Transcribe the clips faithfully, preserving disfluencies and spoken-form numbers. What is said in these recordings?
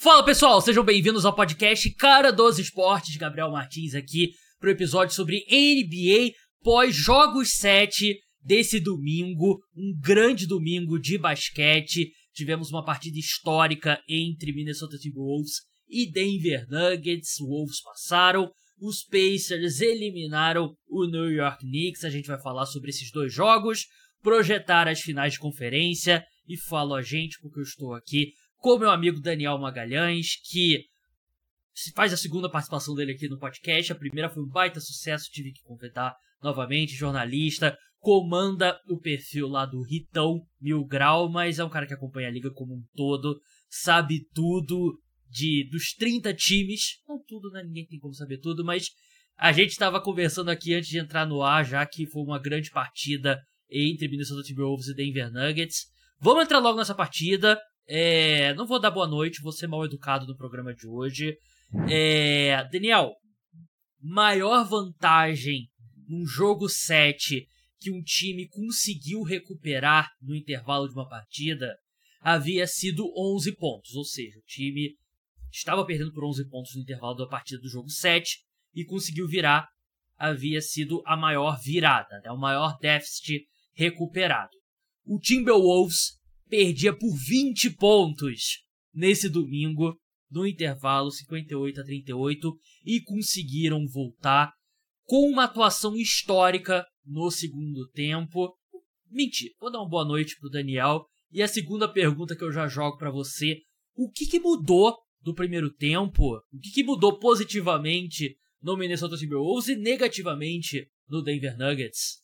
Fala pessoal, sejam bem-vindos ao podcast Cara dos Esportes, Gabriel Martins aqui para o episódio sobre N B A pós-jogos sete desse domingo, um grande domingo de basquete. Tivemos uma partida histórica entre Minnesota Timberwolves e Denver Nuggets, os Wolves passaram, os Pacers eliminaram o New York Knicks. A gente vai falar sobre esses dois jogos, projetar as finais de conferência e falo a gente porque eu estou aqui com meu amigo Daniel Magalhães, que faz a segunda participação dele aqui no podcast. A primeira foi um baita sucesso, tive que completar novamente, jornalista, comanda o perfil lá do Ritão Mil Grau, mas é um cara que acompanha a liga como um todo, sabe tudo de dos trinta times, não tudo, né, ninguém tem como saber tudo, mas a gente estava conversando aqui antes de entrar no ar, já que foi uma grande partida entre Minnesota Timberwolves e Denver Nuggets. Vamos entrar logo nessa partida. É, não vou dar boa noite, vou ser mal educado no programa de hoje. É, Daniel, maior vantagem num jogo sete que um time conseguiu recuperar no intervalo de uma partida havia sido onze pontos, ou seja, o time estava perdendo por onze pontos no intervalo da partida do jogo sete e conseguiu virar, havia sido a maior virada, né, o maior déficit recuperado. O Timberwolves perdia por vinte pontos nesse domingo, no intervalo cinquenta e oito a trinta e oito, e conseguiram voltar com uma atuação histórica no segundo tempo. Mentira, vou dar uma boa noite pro Daniel. E a segunda pergunta que eu já jogo para você: o que, que mudou do primeiro tempo? O que, que mudou positivamente no Minnesota Timberwolves e negativamente no Denver Nuggets?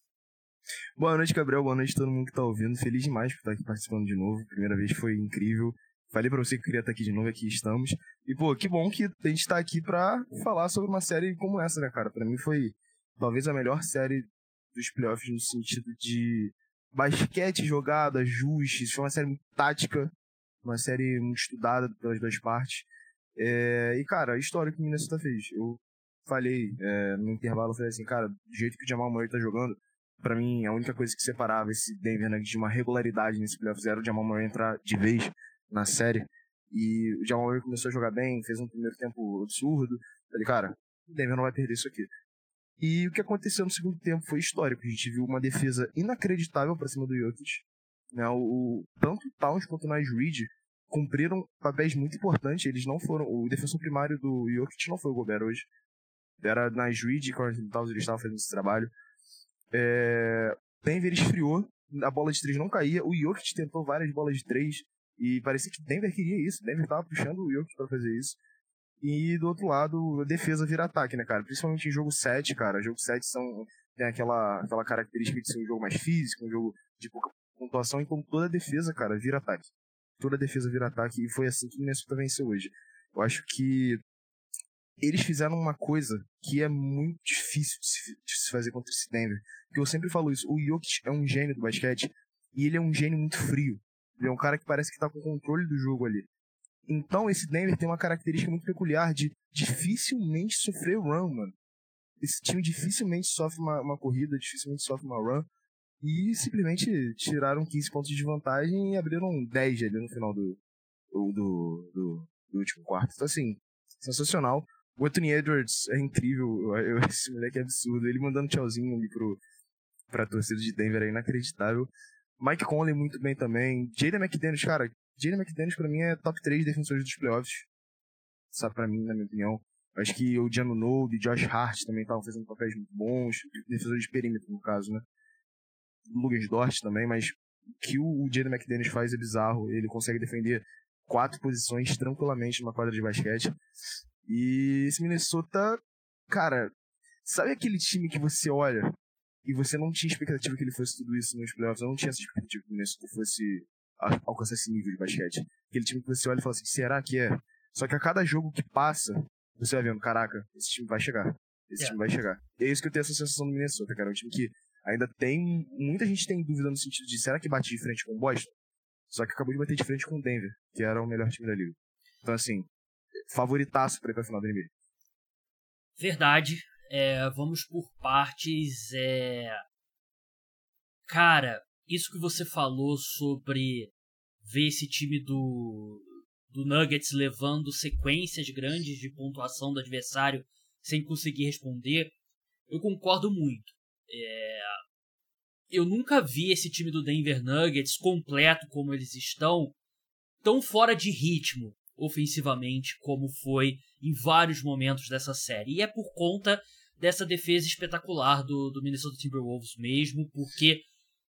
Boa noite, Gabriel. Boa noite a todo mundo que tá ouvindo. Feliz demais por estar aqui participando de novo. Primeira vez foi incrível. Falei pra você que queria estar aqui de novo, aqui estamos. E, pô, que bom que a gente tá aqui pra falar sobre uma série como essa, né, cara? Pra mim foi talvez a melhor série dos playoffs no sentido de basquete jogado, ajustes. Foi uma série muito tática, uma série muito estudada pelas duas partes. É... E, cara, a história que o Minnesota fez. Eu falei é, no intervalo, eu falei assim, cara, do jeito que o Jamal Murray tá jogando, pra mim, a única coisa que separava esse Denver Nuggets de uma regularidade nesse playoffs era o Jamal Murray entrar de vez na série. E o Jamal Murray começou a jogar bem, fez um primeiro tempo absurdo. Falei, cara, o Denver não vai perder isso aqui. E o que aconteceu no segundo tempo foi histórico. A gente viu uma defesa inacreditável pra cima do Jokic. Né? O, tanto o Towns quanto o Naz Reid cumpriram papéis muito importantes. Eles não foram... O defensor primário do Jokic não foi o Gobert hoje. Era Naz Reid e Carlton Towns, eles estavam fazendo esse trabalho. É... Denver esfriou, a bola de três não caía, o Jokic tentou várias bolas de três e parecia que Denver queria isso, Denver tava puxando o Jokic pra fazer isso. E do outro lado, a defesa vira ataque, né, cara? Principalmente em jogo sete, cara. Jogo sete são, tem aquela, aquela característica de ser um jogo mais físico, um jogo de pouca pontuação, então toda a defesa, cara, vira ataque. Toda a defesa vira ataque e foi assim que o Minnesota venceu hoje. Eu acho que eles fizeram uma coisa que é muito difícil de se, de se fazer contra esse Denver. Porque eu sempre falo isso, o Jokic é um gênio do basquete e ele é um gênio muito frio. Ele é um cara que parece que tá com o controle do jogo ali. Então esse Denver tem uma característica muito peculiar de dificilmente sofrer run, mano. Esse time dificilmente sofre uma, uma corrida, dificilmente sofre uma run. E simplesmente tiraram quinze pontos de vantagem e abriram dez ali no final do, do, do, do, do último quarto. Então assim, sensacional. O Anthony Edwards é incrível, eu, eu, esse moleque é absurdo. Ele mandando tchauzinho ali pro, pra torcida de Denver é inacreditável. Mike Conley muito bem também. Jaden McDaniels, cara, Jaden McDaniels pra mim é top três defensores dos playoffs. Sabe, pra mim, na minha opinião. Acho que o Janu Nobe e Josh Hart também estavam fazendo papéis muito bons. Defensores de perímetro, no caso, né? Lucas Dort também, mas o que o Jaden McDaniels faz é bizarro. Ele consegue defender quatro posições tranquilamente numa quadra de basquete. E esse Minnesota, cara, sabe aquele time que você olha e você não tinha expectativa que ele fosse tudo isso nos playoffs? Eu não tinha essa expectativa que o Minnesota fosse alcançar esse nível de basquete. Aquele time que você olha e fala assim, será que é? Só que a cada jogo que passa, você vai vendo, caraca, esse time vai chegar. Esse yeah. time vai chegar. E é isso que eu tenho essa sensação do Minnesota, cara. É um time que ainda tem... Muita gente tem dúvida no sentido de, será que bate de frente com o Boston? Só que acabou de bater de frente com o Denver, que era o melhor time da liga. Então, assim, favoritaço pra ir pra final da N B A. Verdade. É, vamos por partes. É... Cara, isso que você falou sobre ver esse time do do Nuggets levando sequências grandes de pontuação do adversário sem conseguir responder, eu concordo muito. É... Eu nunca vi esse time do Denver Nuggets completo como eles estão, tão fora de ritmo ofensivamente como foi em vários momentos dessa série. E é por conta dessa defesa espetacular do, do Minnesota Timberwolves mesmo, porque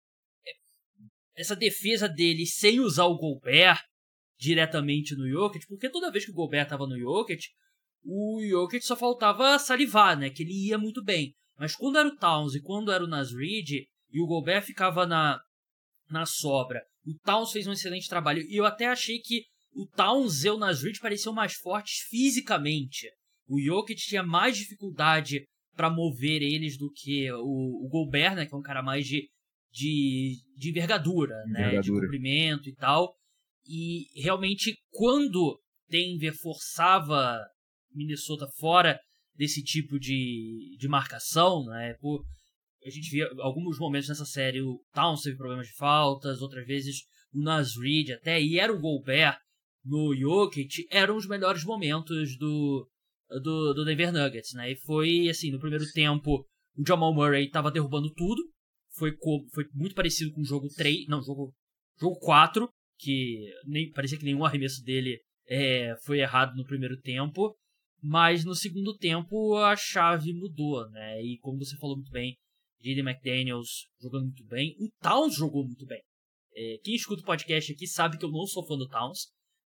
essa defesa dele sem usar o Gobert diretamente no Jokic, porque toda vez que o Gobert estava no Jokic, o Jokic só faltava salivar, né, que ele ia muito bem. Mas quando era o Towns e quando era o Naz Reid, e o Gobert ficava na, na sobra, o Towns fez um excelente trabalho. E eu até achei que o Towns e o Naz Reid pareciam mais fortes fisicamente. O Jokic tinha mais dificuldade para mover eles do que o, o Gobert, né, que é um cara mais de, de, de envergadura, envergadura, né, de comprimento e tal. E realmente, quando Denver forçava Minnesota fora desse tipo de, de marcação, né, por, a gente via alguns momentos nessa série, o Towns teve problemas de faltas, outras vezes o Naz Reid até, e era o Gobert no Jokic, eram os melhores momentos do, do, do Denver Nuggets, né? E foi assim, no primeiro tempo, o Jamal Murray tava derrubando tudo, foi, foi muito parecido com o jogo três, não, jogo, jogo quatro, que nem, parecia que nenhum arremesso dele é, foi errado no primeiro tempo, mas no segundo tempo a chave mudou, né? E como você falou muito bem, Jaden McDaniels jogando muito bem, o Towns jogou muito bem. É, quem escuta o podcast aqui sabe que eu não sou fã do Towns.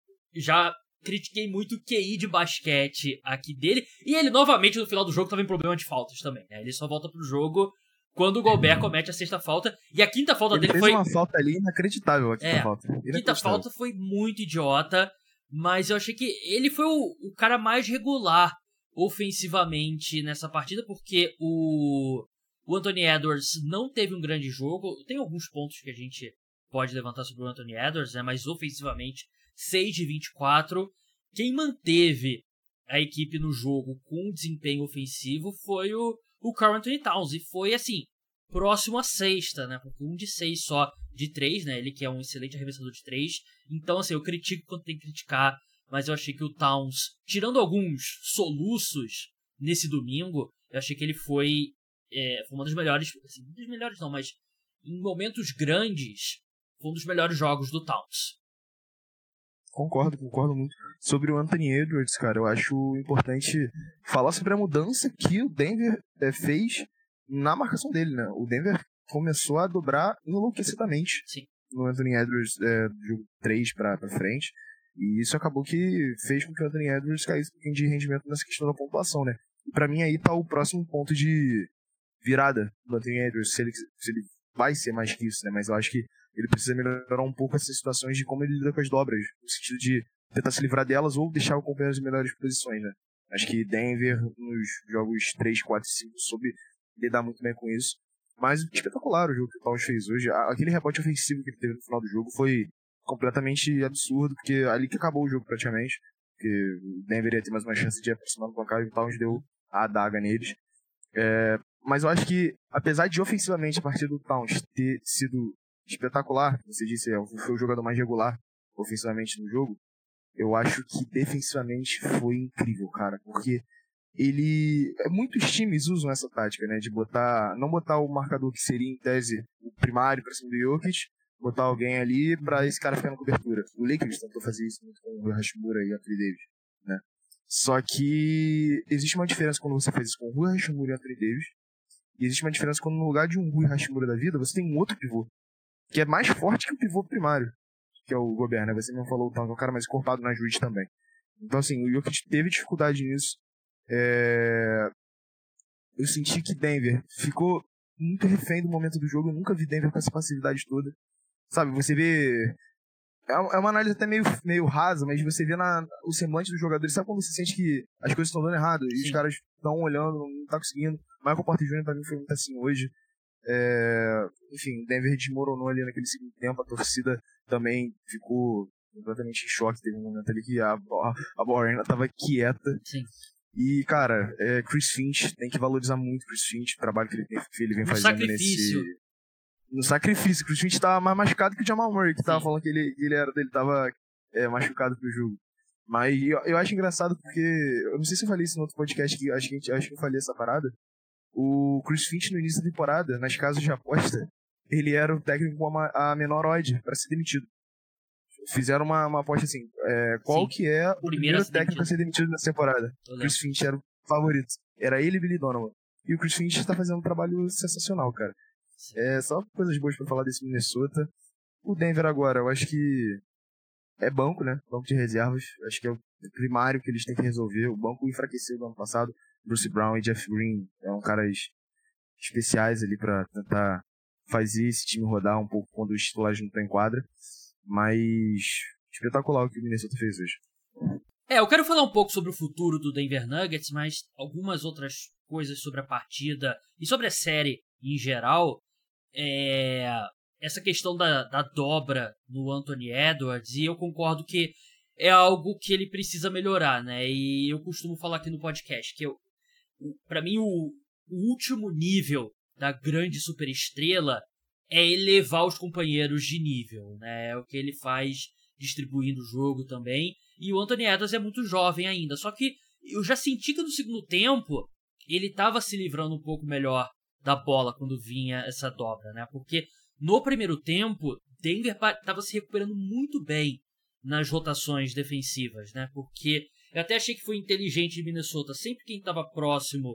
Já critiquei muito o Q I de basquete aqui dele. E ele, novamente, no final do jogo, tava em problema de faltas também, né? Ele só volta pro jogo quando o Gobert comete a sexta falta. E a quinta falta ele dele fez foi... uma falta ali inacreditável, a quinta é, falta. A quinta falta foi muito idiota. Mas eu achei que ele foi o, o cara mais regular ofensivamente nessa partida, porque o, o Anthony Edwards não teve um grande jogo. Tem alguns pontos que a gente pode levantar sobre o Anthony Edwards, né? Mas ofensivamente, seis de vinte e quatro. Quem manteve a equipe no jogo com desempenho ofensivo foi o, o Karl Anthony Towns. E foi, assim, próximo à sexta, né? Porque um de seis só de três, né? Ele que é um excelente arremessador de três. Então, assim, eu critico quando tem que criticar, mas eu achei que o Towns, tirando alguns soluços nesse domingo, eu achei que ele foi, é, foi uma das melhores, assim, uma das melhores não, mas em momentos grandes, foi um dos melhores jogos do Towns. Concordo, concordo muito. Sobre o Anthony Edwards, cara, eu acho importante falar sobre a mudança que o Denver é, fez na marcação dele, né? O Denver começou a dobrar enlouquecidamente Sim. no Anthony Edwards é, do jogo três pra, pra frente, e isso acabou que fez com que o Anthony Edwards caísse um pouquinho de rendimento nessa questão da pontuação, né? E pra mim aí tá o próximo ponto de virada do Anthony Edwards, se ele, se ele vai ser mais que isso, né? Mas eu acho que ele precisa melhorar um pouco essas situações de como ele lida com as dobras, no sentido de tentar se livrar delas ou deixar o companheiro em melhores posições, né? Acho que Denver, nos jogos três, quatro e cinco, soube lidar muito bem com isso. Mas espetacular o jogo que o Towns fez hoje. Aquele rebote ofensivo que ele teve no final do jogo foi completamente absurdo, porque ali que acabou o jogo praticamente. Porque o Denver ia ter mais uma chance de aproximar no placar e o Towns deu a adaga neles. É, mas eu acho que, apesar de ofensivamente a partida do Towns ter sido espetacular, você disse, foi o jogador mais regular ofensivamente no jogo, eu acho que defensivamente foi incrível, cara, porque ele... muitos times usam essa tática, né, de botar, não botar o marcador que seria em tese o primário pra cima do Jokic, botar alguém ali pra esse cara ficar na cobertura. O Lakers tentou fazer isso muito com o Rui Hachimura e o Anthony Davis, né. Só que existe uma diferença quando você faz isso com o Rui Hachimura e o Anthony Davis, e existe uma diferença quando no lugar de um Rui Hachimura da vida, você tem um outro pivô, que é mais forte que o pivô primário, que é o Gobert, né? Você não falou o tanto, é um cara mais encorpado na Juiz também. Então, assim, o Jokic teve dificuldade nisso. É... Eu senti que Denver ficou muito refém do momento do jogo. Eu nunca vi Denver com essa passividade toda. Sabe, você vê... É uma análise até meio, meio rasa, mas você vê na, o semblante dos jogadores. Sabe quando você sente que as coisas estão dando errado? E Sim. os caras estão olhando, não tá conseguindo. Michael Porter Júnior pra mim foi muito assim hoje. É, enfim, Denver desmoronou ali naquele segundo tempo, a torcida também ficou completamente em choque. Teve um momento ali que a, a, a Borena tava quieta. Sim. E, cara, é, Chris Finch, tem que valorizar muito Chris Finch, o trabalho que ele, que ele vem no fazendo sacrifício. nesse... No sacrifício. Chris Finch tava mais machucado que o Jamal Murray, que tava Sim. falando que ele, ele era dele, tava é, machucado pro jogo. Mas eu, eu acho engraçado porque, eu não sei se eu falei isso no outro podcast, que acho que, gente, acho que eu falei essa parada, o Chris Finch no início da temporada, nas casas de aposta, ele era o técnico com a, a menor odd pra ser demitido. Fizeram uma, uma aposta assim, é, qual Sim. que é o primeiro, primeiro técnico a ser demitido nessa temporada? O Chris Finch era o favorito. Era ele e Billy Donovan. E o Chris Finch tá fazendo um trabalho sensacional, cara. Sim. É só coisas boas pra falar desse Minnesota. O Denver agora, eu acho que é banco, né? Banco de reservas. Acho que é o primário que eles têm que resolver. O banco enfraqueceu no ano passado. Bruce Brown e Jeff Green eram caras especiais ali pra tentar fazer esse time rodar um pouco quando os titulares não estão em quadra. Mas espetacular o que o Minnesota fez hoje. É, eu quero falar um pouco sobre o futuro do Denver Nuggets, mas algumas outras coisas sobre a partida e sobre a série em geral. É... Essa questão da, da dobra no Anthony Edwards, e eu concordo que é algo que ele precisa melhorar, né? E eu costumo falar aqui no podcast que eu, pra mim o, o último nível da grande superestrela é elevar os companheiros de nível, né? É o que ele faz distribuindo o jogo também. E o Anthony Edwards é muito jovem ainda, só que eu já senti que no segundo tempo ele estava se livrando um pouco melhor da bola quando vinha essa dobra, né? Porque no primeiro tempo, Denver estava se recuperando muito bem nas rotações defensivas, né? Porque eu até achei que foi inteligente de Minnesota. Sempre quem estava próximo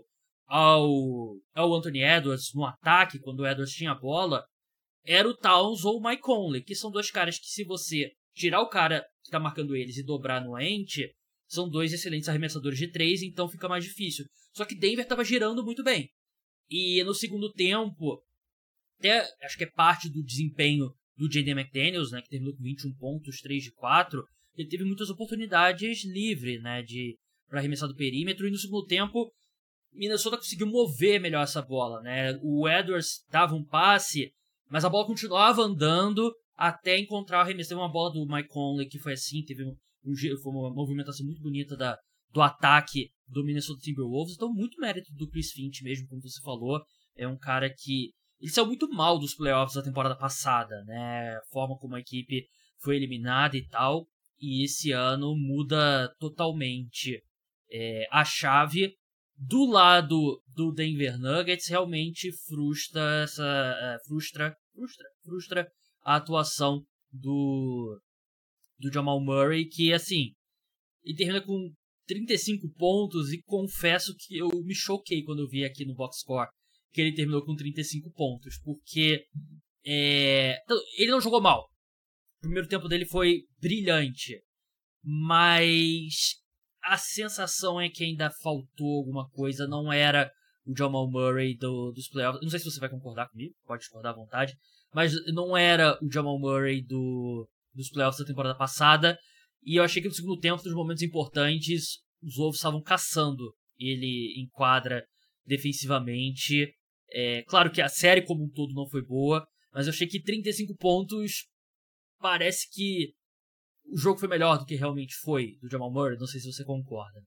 ao, ao Anthony Edwards no ataque, quando o Edwards tinha a bola, era o Towns ou o Mike Conley, que são dois caras que, se você tirar o cara que está marcando eles e dobrar no ente, são dois excelentes arremessadores de três, então fica mais difícil. Só que Denver estava girando muito bem. E no segundo tempo, até acho que é parte do desempenho do J D McDaniels, né, que terminou com vinte e um pontos, três de quatro, ele teve muitas oportunidades livres, né, de para arremessar do perímetro, e no segundo tempo Minnesota conseguiu mover melhor essa bola, né? O Edwards dava um passe, mas a bola continuava andando até encontrar o arremesso. Teve uma bola do Mike Conley que foi assim, teve um, um foi uma movimentação muito bonita da, do ataque do Minnesota Timberwolves, então muito mérito do Chris Finch mesmo, como você falou. É um cara que ele saiu muito mal dos playoffs da temporada passada, né? A forma como a equipe foi eliminada e tal. E esse ano muda totalmente é, a chave. Do lado do Denver Nuggets, realmente frustra essa uh, frustra, frustra, frustra a atuação do, do Jamal Murray, que assim, ele termina com trinta e cinco pontos, e confesso que eu me choquei quando eu vi aqui no box score que ele terminou com trinta e cinco pontos, porque é, ele não jogou mal. O primeiro tempo dele foi brilhante, mas a sensação é que ainda faltou alguma coisa. Não era o Jamal Murray do, dos playoffs. Não sei se você vai concordar comigo, pode discordar à vontade, mas não era o Jamal Murray do, dos playoffs da temporada passada. E eu achei que no segundo tempo, nos momentos importantes, os Wolves estavam caçando ele em quadra defensivamente. É, claro que a série como um todo não foi boa, mas eu achei que trinta e cinco pontos parece que o jogo foi melhor do que realmente foi do Jamal Murray. Não sei se você concorda.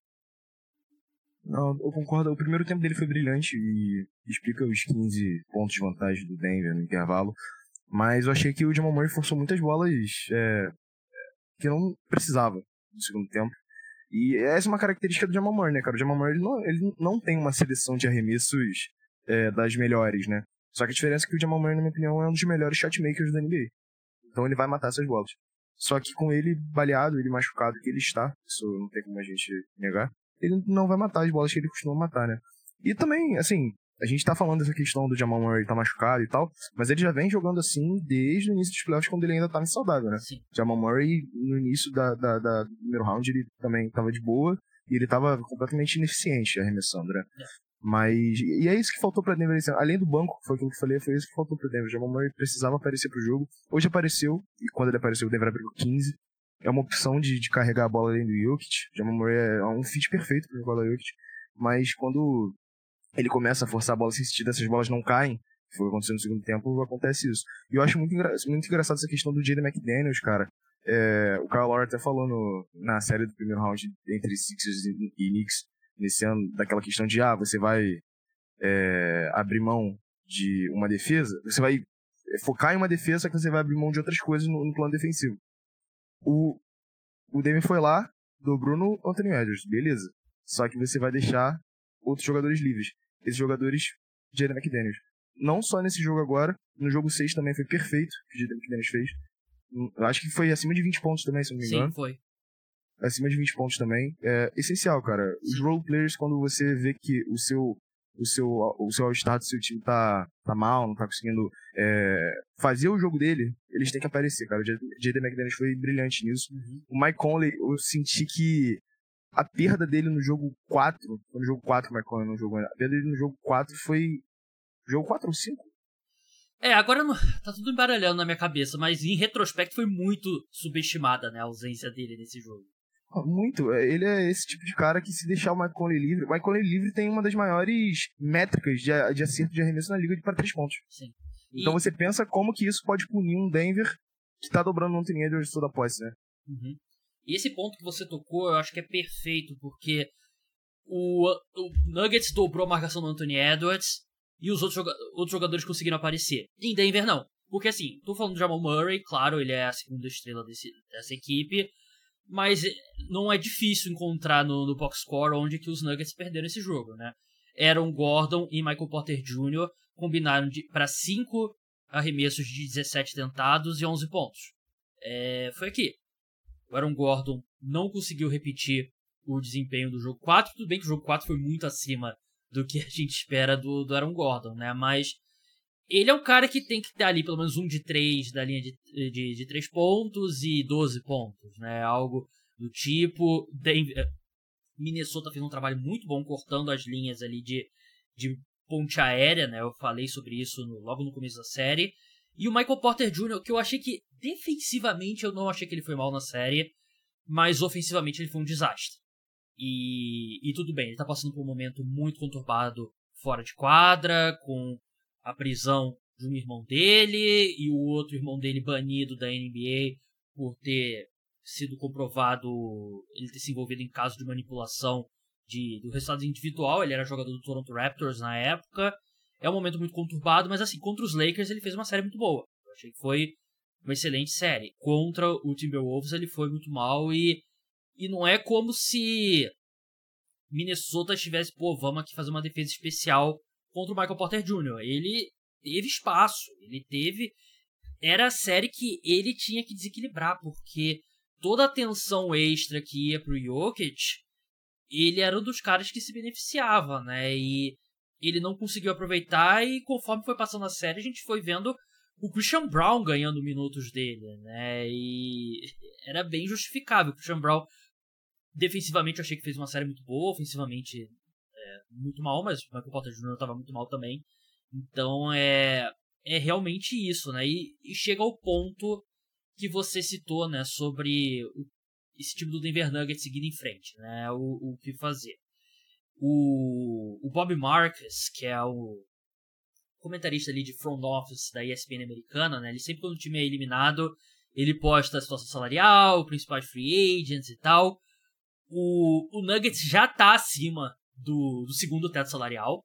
Não, eu concordo. O primeiro tempo dele foi brilhante e explica os quinze pontos de vantagem do Denver no intervalo. Mas eu achei que o Jamal Murray forçou muitas bolas é, que não precisava no segundo tempo. E essa é uma característica do Jamal Murray, né, cara? O Jamal Murray ele não, ele não tem uma seleção de arremessos é, das melhores, né? Só que a diferença é que o Jamal Murray, na minha opinião, é um dos melhores shotmakers da N B A. Então ele vai matar essas bolas. Só que com ele baleado, ele machucado que ele está, isso não tem como a gente negar, ele não vai matar as bolas que ele costuma matar, né? E também, assim, a gente tá falando dessa questão do Jamal Murray tá machucado e tal, mas ele já vem jogando assim desde o início dos playoffs, quando ele ainda tava saudável, né? Sim. Jamal Murray, no início da, da, da, do primeiro round, ele também tava de boa, e ele tava completamente ineficiente arremessando, né? É. Mas, e é isso que faltou pra Denver, além do banco, foi aquilo que eu falei, foi isso que faltou pra Denver. O Jamal Murray precisava aparecer pro jogo, hoje apareceu, e quando ele apareceu o Denver abriu quinze, é uma opção de, de carregar a bola além do Jokic. O Jamal Murray é um fit perfeito pra jogar o Jokic, mas quando ele começa a forçar a bola sem sentido, essas bolas não caem, que foi acontecendo no segundo tempo, acontece isso. E eu acho muito, engra muito engraçado essa questão do J D McDaniels, cara. É, o Kyle Lowry até falou no, na série do primeiro round entre Sixers e, e Knicks, nesse ano, daquela questão de, ah, você vai é, abrir mão de uma defesa, você vai focar em uma defesa, só que você vai abrir mão de outras coisas no, no plano defensivo. O, o Denver foi lá, dobrou no Anthony Edwards, beleza. Só que você vai deixar outros jogadores livres. Esses jogadores, Jaden McDaniels. Não só nesse jogo agora, no jogo seis também foi perfeito o que o Jaden McDaniels fez. Eu acho que foi acima de vinte pontos também, se não me engano. Sim, foi. Acima de vinte pontos também. É essencial, cara. Os role players, quando você vê que o seu o seu, o seu all-star do seu time tá, tá mal, não tá conseguindo é, fazer o jogo dele, eles têm que aparecer, cara. O Jaden McDaniels foi brilhante nisso. Uhum. O Mike Conley, eu senti que a perda dele no jogo quatro, foi no jogo quatro que o Mike Conley não jogou, a perda dele no jogo quatro foi jogo quatro ou cinco? É, agora não, tá tudo embaralhando na minha cabeça, mas em retrospecto foi muito subestimada, né, a ausência dele nesse jogo. Muito. Ele é esse tipo de cara que, se deixar o Mike Conley livre... O Mike Conley livre tem uma das maiores métricas de, de acerto de arremesso na liga de para três pontos. Sim. Então E... você pensa como que isso pode punir um Denver que tá dobrando o Anthony Edwards toda a posse, né? Uhum. E esse ponto que você tocou, eu acho que é perfeito, porque o, o Nuggets dobrou a marcação do Anthony Edwards e os outros, joga- outros jogadores conseguiram aparecer. Em Denver, não. Porque assim, tô falando do Jamal Murray, claro, ele é a segunda estrela desse, dessa equipe, mas não é difícil encontrar no, no box score onde que os Nuggets perderam esse jogo, né? Aaron Gordon e Michael Porter Júnior combinaram para cinco arremessos de dezessete tentados e onze pontos. É, foi aqui. O Aaron Gordon não conseguiu repetir o desempenho do jogo quatro. Tudo bem que o jogo quatro foi muito acima do que a gente espera do, do Aaron Gordon, né? Mas ele é um cara que tem que ter ali pelo menos um de três da linha de, de, de três pontos e doze pontos, né? Algo do tipo. Denver, Minnesota fez um trabalho muito bom cortando as linhas ali de, de ponte aérea, né? Eu falei sobre isso no, logo no começo da série. E o Michael Porter Júnior, que eu achei que defensivamente eu não achei que ele foi mal na série, mas ofensivamente ele foi um desastre. E, e tudo bem, ele tá passando por um momento muito conturbado fora de quadra, com a prisão de um irmão dele e o outro irmão dele banido da N B A por ter sido comprovado ele ter se envolvido em caso de manipulação de, do resultado individual. Ele era jogador do Toronto Raptors na época. É um momento muito conturbado, mas assim, contra os Lakers ele fez uma série muito boa. Eu achei que foi uma excelente série. Contra o Timberwolves ele foi muito mal e, e não é como se Minnesota tivesse, pô, vamos aqui fazer uma defesa especial contra o Michael Porter Júnior Ele teve espaço, ele teve... Era a série que ele tinha que desequilibrar, porque toda a tensão extra que ia pro Jokic, ele era um dos caras que se beneficiava, né? E ele não conseguiu aproveitar e conforme foi passando a série, a gente foi vendo o Christian Brown ganhando minutos dele, né? E era bem justificável. O Christian Brown, defensivamente, eu achei que fez uma série muito boa, ofensivamente é, muito mal, mas o Michael Porter Júnior estava muito mal também. Então é, é realmente isso, né? E, e chega ao ponto que você citou, né? Sobre o, esse time do Denver Nuggets seguindo em frente, né? O, o que fazer. O, o Bob Marcus, que é o comentarista ali de front office da E S P N americana, né? Ele sempre, quando o time é eliminado, ele posta a situação salarial, principais free agents e tal. O, o Nuggets já tá acima do, do segundo teto salarial.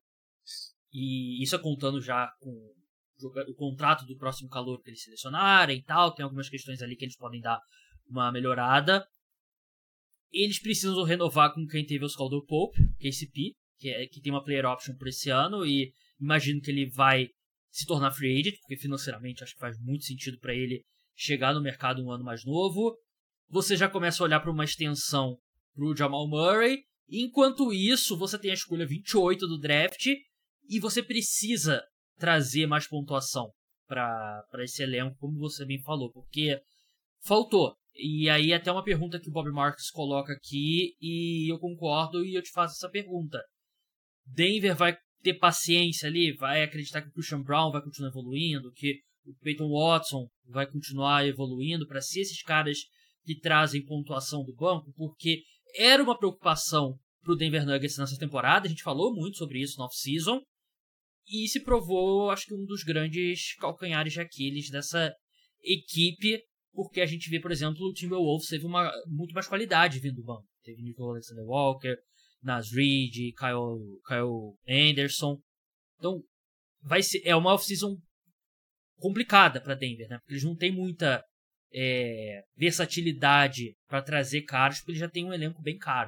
E isso é contando já com o, o contrato do próximo calor que eles selecionarem e tal. Tem algumas questões ali que eles podem dar uma melhorada. Eles precisam renovar com quem teve o Caldwell Pope, K C P, que, é, que tem uma player option por esse ano. E imagino que ele vai se tornar free agent, porque financeiramente acho que faz muito sentido para ele chegar no mercado um ano mais novo. Você já começa a olhar para uma extensão pro Jamal Murray. Enquanto isso, você tem a escolha vinte e oito do draft e você precisa trazer mais pontuação para esse elenco, como você bem falou, porque faltou. E aí até uma pergunta que o Bob Marks coloca aqui e eu concordo e eu te faço essa pergunta. Denver vai ter paciência ali? Vai acreditar que o Christian Brown vai continuar evoluindo? Que o Peyton Watson vai continuar evoluindo para ser esses caras que trazem pontuação do banco? Porque era uma preocupação pro Denver Nuggets nessa temporada, a gente falou muito sobre isso no off-season, e se provou, acho que um dos grandes calcanhares de Aquiles dessa equipe, porque a gente vê, por exemplo, o Timberwolves teve uma, muito mais qualidade vindo do banco. Teve Nicole Alexander-Walker, Naz Reid, Kyle, Kyle Anderson. Então, vai ser, é uma off-season complicada para Denver, né? Porque eles não têm muita é, versatilidade para trazer caras, porque ele já tem um elenco bem caro.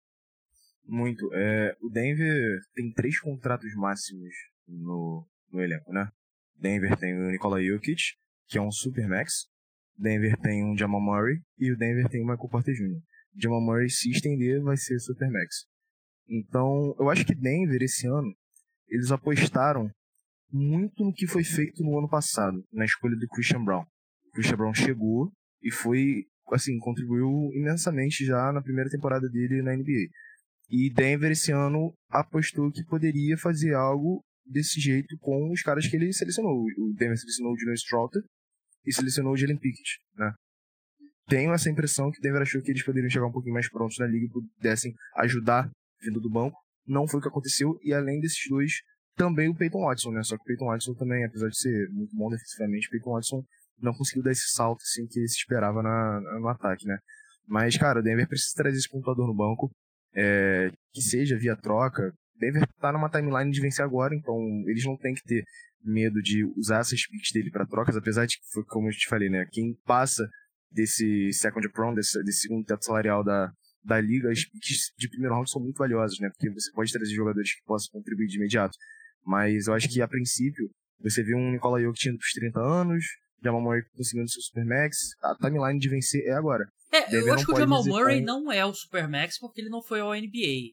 Muito. É, o Denver tem três contratos máximos no, no elenco, né? Denver tem o Nikola Jokic, que é um supermax. Denver tem um Jamal Murray e o Denver tem o Michael Porter Júnior Jamal Murray, se estender, vai ser supermax. Então, eu acho que Denver, esse ano, eles apostaram muito no que foi feito no ano passado, na escolha do Christian Braun. O Christian Braun chegou e foi, assim, contribuiu imensamente já na primeira temporada dele na N B A. E Denver, esse ano, apostou que poderia fazer algo desse jeito com os caras que ele selecionou. O Denver selecionou o Julian Stroughter e selecionou o Jalen Pickett, né? Tenho essa impressão que o Denver achou que eles poderiam chegar um pouquinho mais prontos na liga e pudessem ajudar vindo do banco. Não foi o que aconteceu. E além desses dois, também o Peyton Watson, né? Só que o Peyton Watson também, apesar de ser muito bom defensivamente, o Peyton Watson não conseguiu dar esse salto assim, que se esperava na, no ataque, né? Mas, cara, o Denver precisa trazer esse pontuador no banco, é, que seja via troca. Denver tá numa timeline de vencer agora, então eles não têm que ter medo de usar essas picks dele para trocas, apesar de que, foi como eu te falei, né? Quem passa desse second round, desse, desse segundo teto salarial da, da liga, as picks de primeiro round são muito valiosas, né? Porque você pode trazer jogadores que possam contribuir de imediato. Mas eu acho que, a princípio, você vê um Nikola Jokic indo pros trinta anos, Jamal Murray conseguindo seu Supermax, a timeline de vencer é agora. É, Denver eu acho que o Jamal Murray com... não é o Supermax porque ele não foi ao N B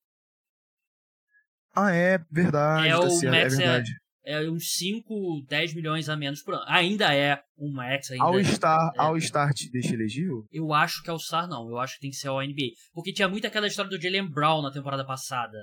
A. Ah, é verdade, é tá o certo, Max é verdade. É, é uns cinco, dez milhões a menos por ano. Ainda é um Max. Ainda All-Star, é, All-Star te deixa elegível? Eu acho que All-Star não, eu acho que tem que ser ao N B A. Porque tinha muito aquela história do Jaylen Brown na temporada passada.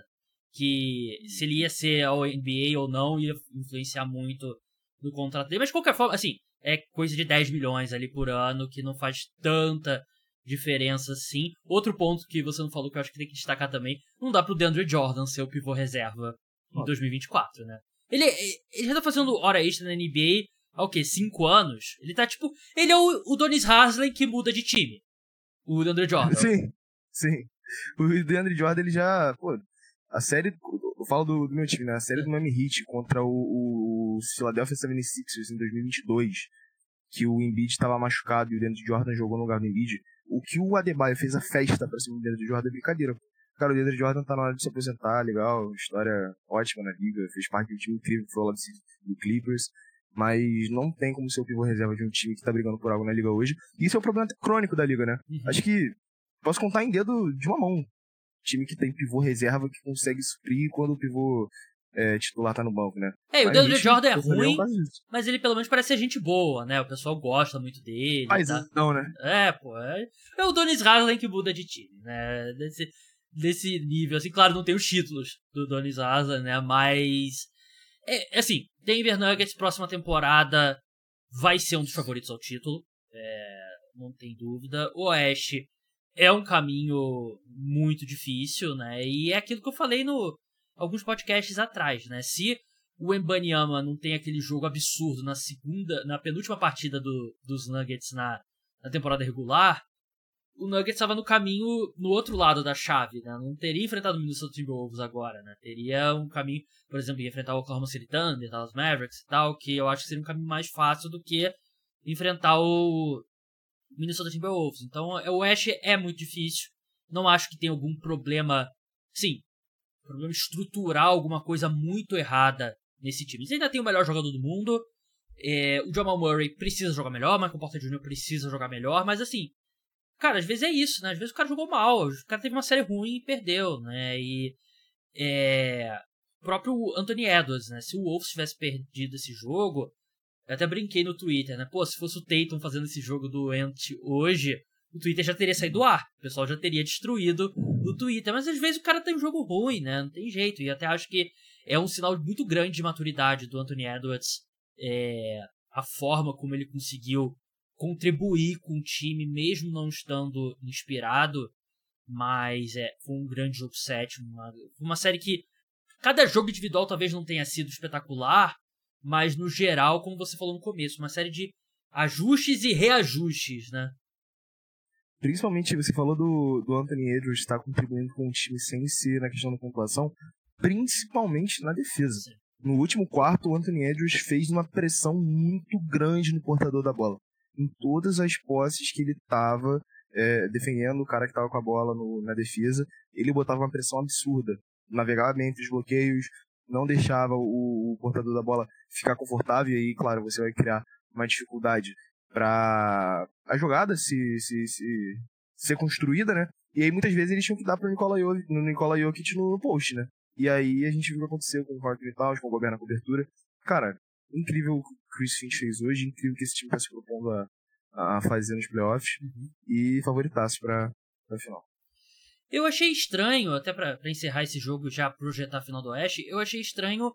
Que se ele ia ser ao N B A ou não, ia influenciar muito no contrato dele. Mas de qualquer forma, assim, é coisa de dez milhões ali por ano, que não faz tanta diferença assim. Outro ponto que você não falou, que eu acho que tem que destacar também, não dá pro DeAndre Jordan ser o pivô reserva em oh. dois mil e vinte e quatro, né? Ele, ele já tá fazendo hora extra na N B A há o quê? cinco anos? Ele tá tipo... Ele é o, o Donis Haslem que muda de time. O DeAndre Jordan. Sim, sim. O DeAndre Jordan, ele já... Pô, a série... Eu falo do, do meu time, né? A série do Miami Heat contra o, o, o Philadelphia setenta e seis em dois mil e vinte e dois, que o Embiid tava machucado e o DeAndre Jordan jogou no lugar do Embiid. O que o Adebayo fez a festa pra cima do DeAndre Jordan é brincadeira. Cara, o DeAndre Jordan tá na hora de se aposentar, legal, história ótima na liga, fez parte de um time incrível, foi lá do Clippers, mas não tem como ser o pivô reserva de um time que tá brigando por algo na liga hoje. E isso é o problema crônico da liga, né? Uhum. Acho que posso contar em dedo de uma mão. Time que tem pivô reserva que consegue suprir quando o pivô é, titular tá no banco, né? É, o DeAndre Jordan é ruim, mas ele pelo menos parece ser gente boa, né? O pessoal gosta muito dele. Mas tá? não, né? É, pô, é, é o Donis Haslem que muda de time, né? Desse... desse nível, assim, claro, não tem os títulos do Donis Haslem, né, mas é, assim, Denver Nuggets próxima temporada vai ser um dos favoritos ao título, é, não tem dúvida. O Oeste é um caminho muito difícil, né, e é aquilo que eu falei no alguns podcasts atrás, né, se o Wembanyama não tem aquele jogo absurdo na segunda, na penúltima partida do, dos Nuggets na, na temporada regular, o Nuggets estava no caminho no outro lado da chave, né? Não teria enfrentado o Minnesota Timberwolves agora, né? Teria um caminho, por exemplo, ia enfrentar o Oklahoma City Thunder, Dallas Mavericks e tal, que eu acho que seria um caminho mais fácil do que enfrentar o Minnesota Timberwolves. Então, o Oeste é muito difícil. Não acho que tenha algum problema, sim, problema estrutural, alguma coisa muito errada nesse time. Eles ainda tem o melhor jogador do mundo. É, o Jamal Murray precisa jogar melhor, o Michael Porter Júnior precisa jogar melhor, mas assim, cara, às vezes é isso, né? Às vezes o cara jogou mal, o cara teve uma série ruim e perdeu, né? E é, o próprio Anthony Edwards, né? Se o Wolves tivesse perdido esse jogo, eu até brinquei no Twitter, né? Pô, se fosse o Tatum fazendo esse jogo do Ant hoje, o Twitter já teria saído do ar. O pessoal já teria destruído o Twitter. Mas às vezes o cara tem um jogo ruim, né? Não tem jeito. E até acho que é um sinal muito grande de maturidade do Anthony Edwards. É, a forma como ele conseguiu contribuir com o time, mesmo não estando inspirado. Mas é, foi um grande jogo sete. Uma, uma série que cada jogo individual talvez não tenha sido espetacular, mas no geral, como você falou no começo, uma série de ajustes e reajustes, né? Principalmente, você falou do, do Anthony Edwards estar contribuindo com o time sem ser na questão da pontuação, principalmente na defesa. Sim. No último quarto, o Anthony Edwards fez uma pressão muito grande no portador da bola. em todas as posses que ele estava é, defendendo o cara que estava com a bola no, na defesa. Ele botava uma pressão absurda, navegava bem entre os bloqueios, não deixava o, o portador da bola ficar confortável, e aí, claro, você vai criar uma dificuldade para a jogada se, se, se ser construída, né? E aí muitas vezes eles tinham que dar pro Nikola Jokic, no Nikola Jokic no post, né? E aí a gente viu o que aconteceu com o Horton e tal, com o Gobert na cobertura. Cara, incrível o que o Chris Finch fez hoje, incrível o que esse time tá se propondo a, a fazer nos playoffs, uhum. e favoritaço pra, pra final. Eu achei estranho, até pra, pra encerrar esse jogo e já projetar a final do Oeste, eu achei estranho.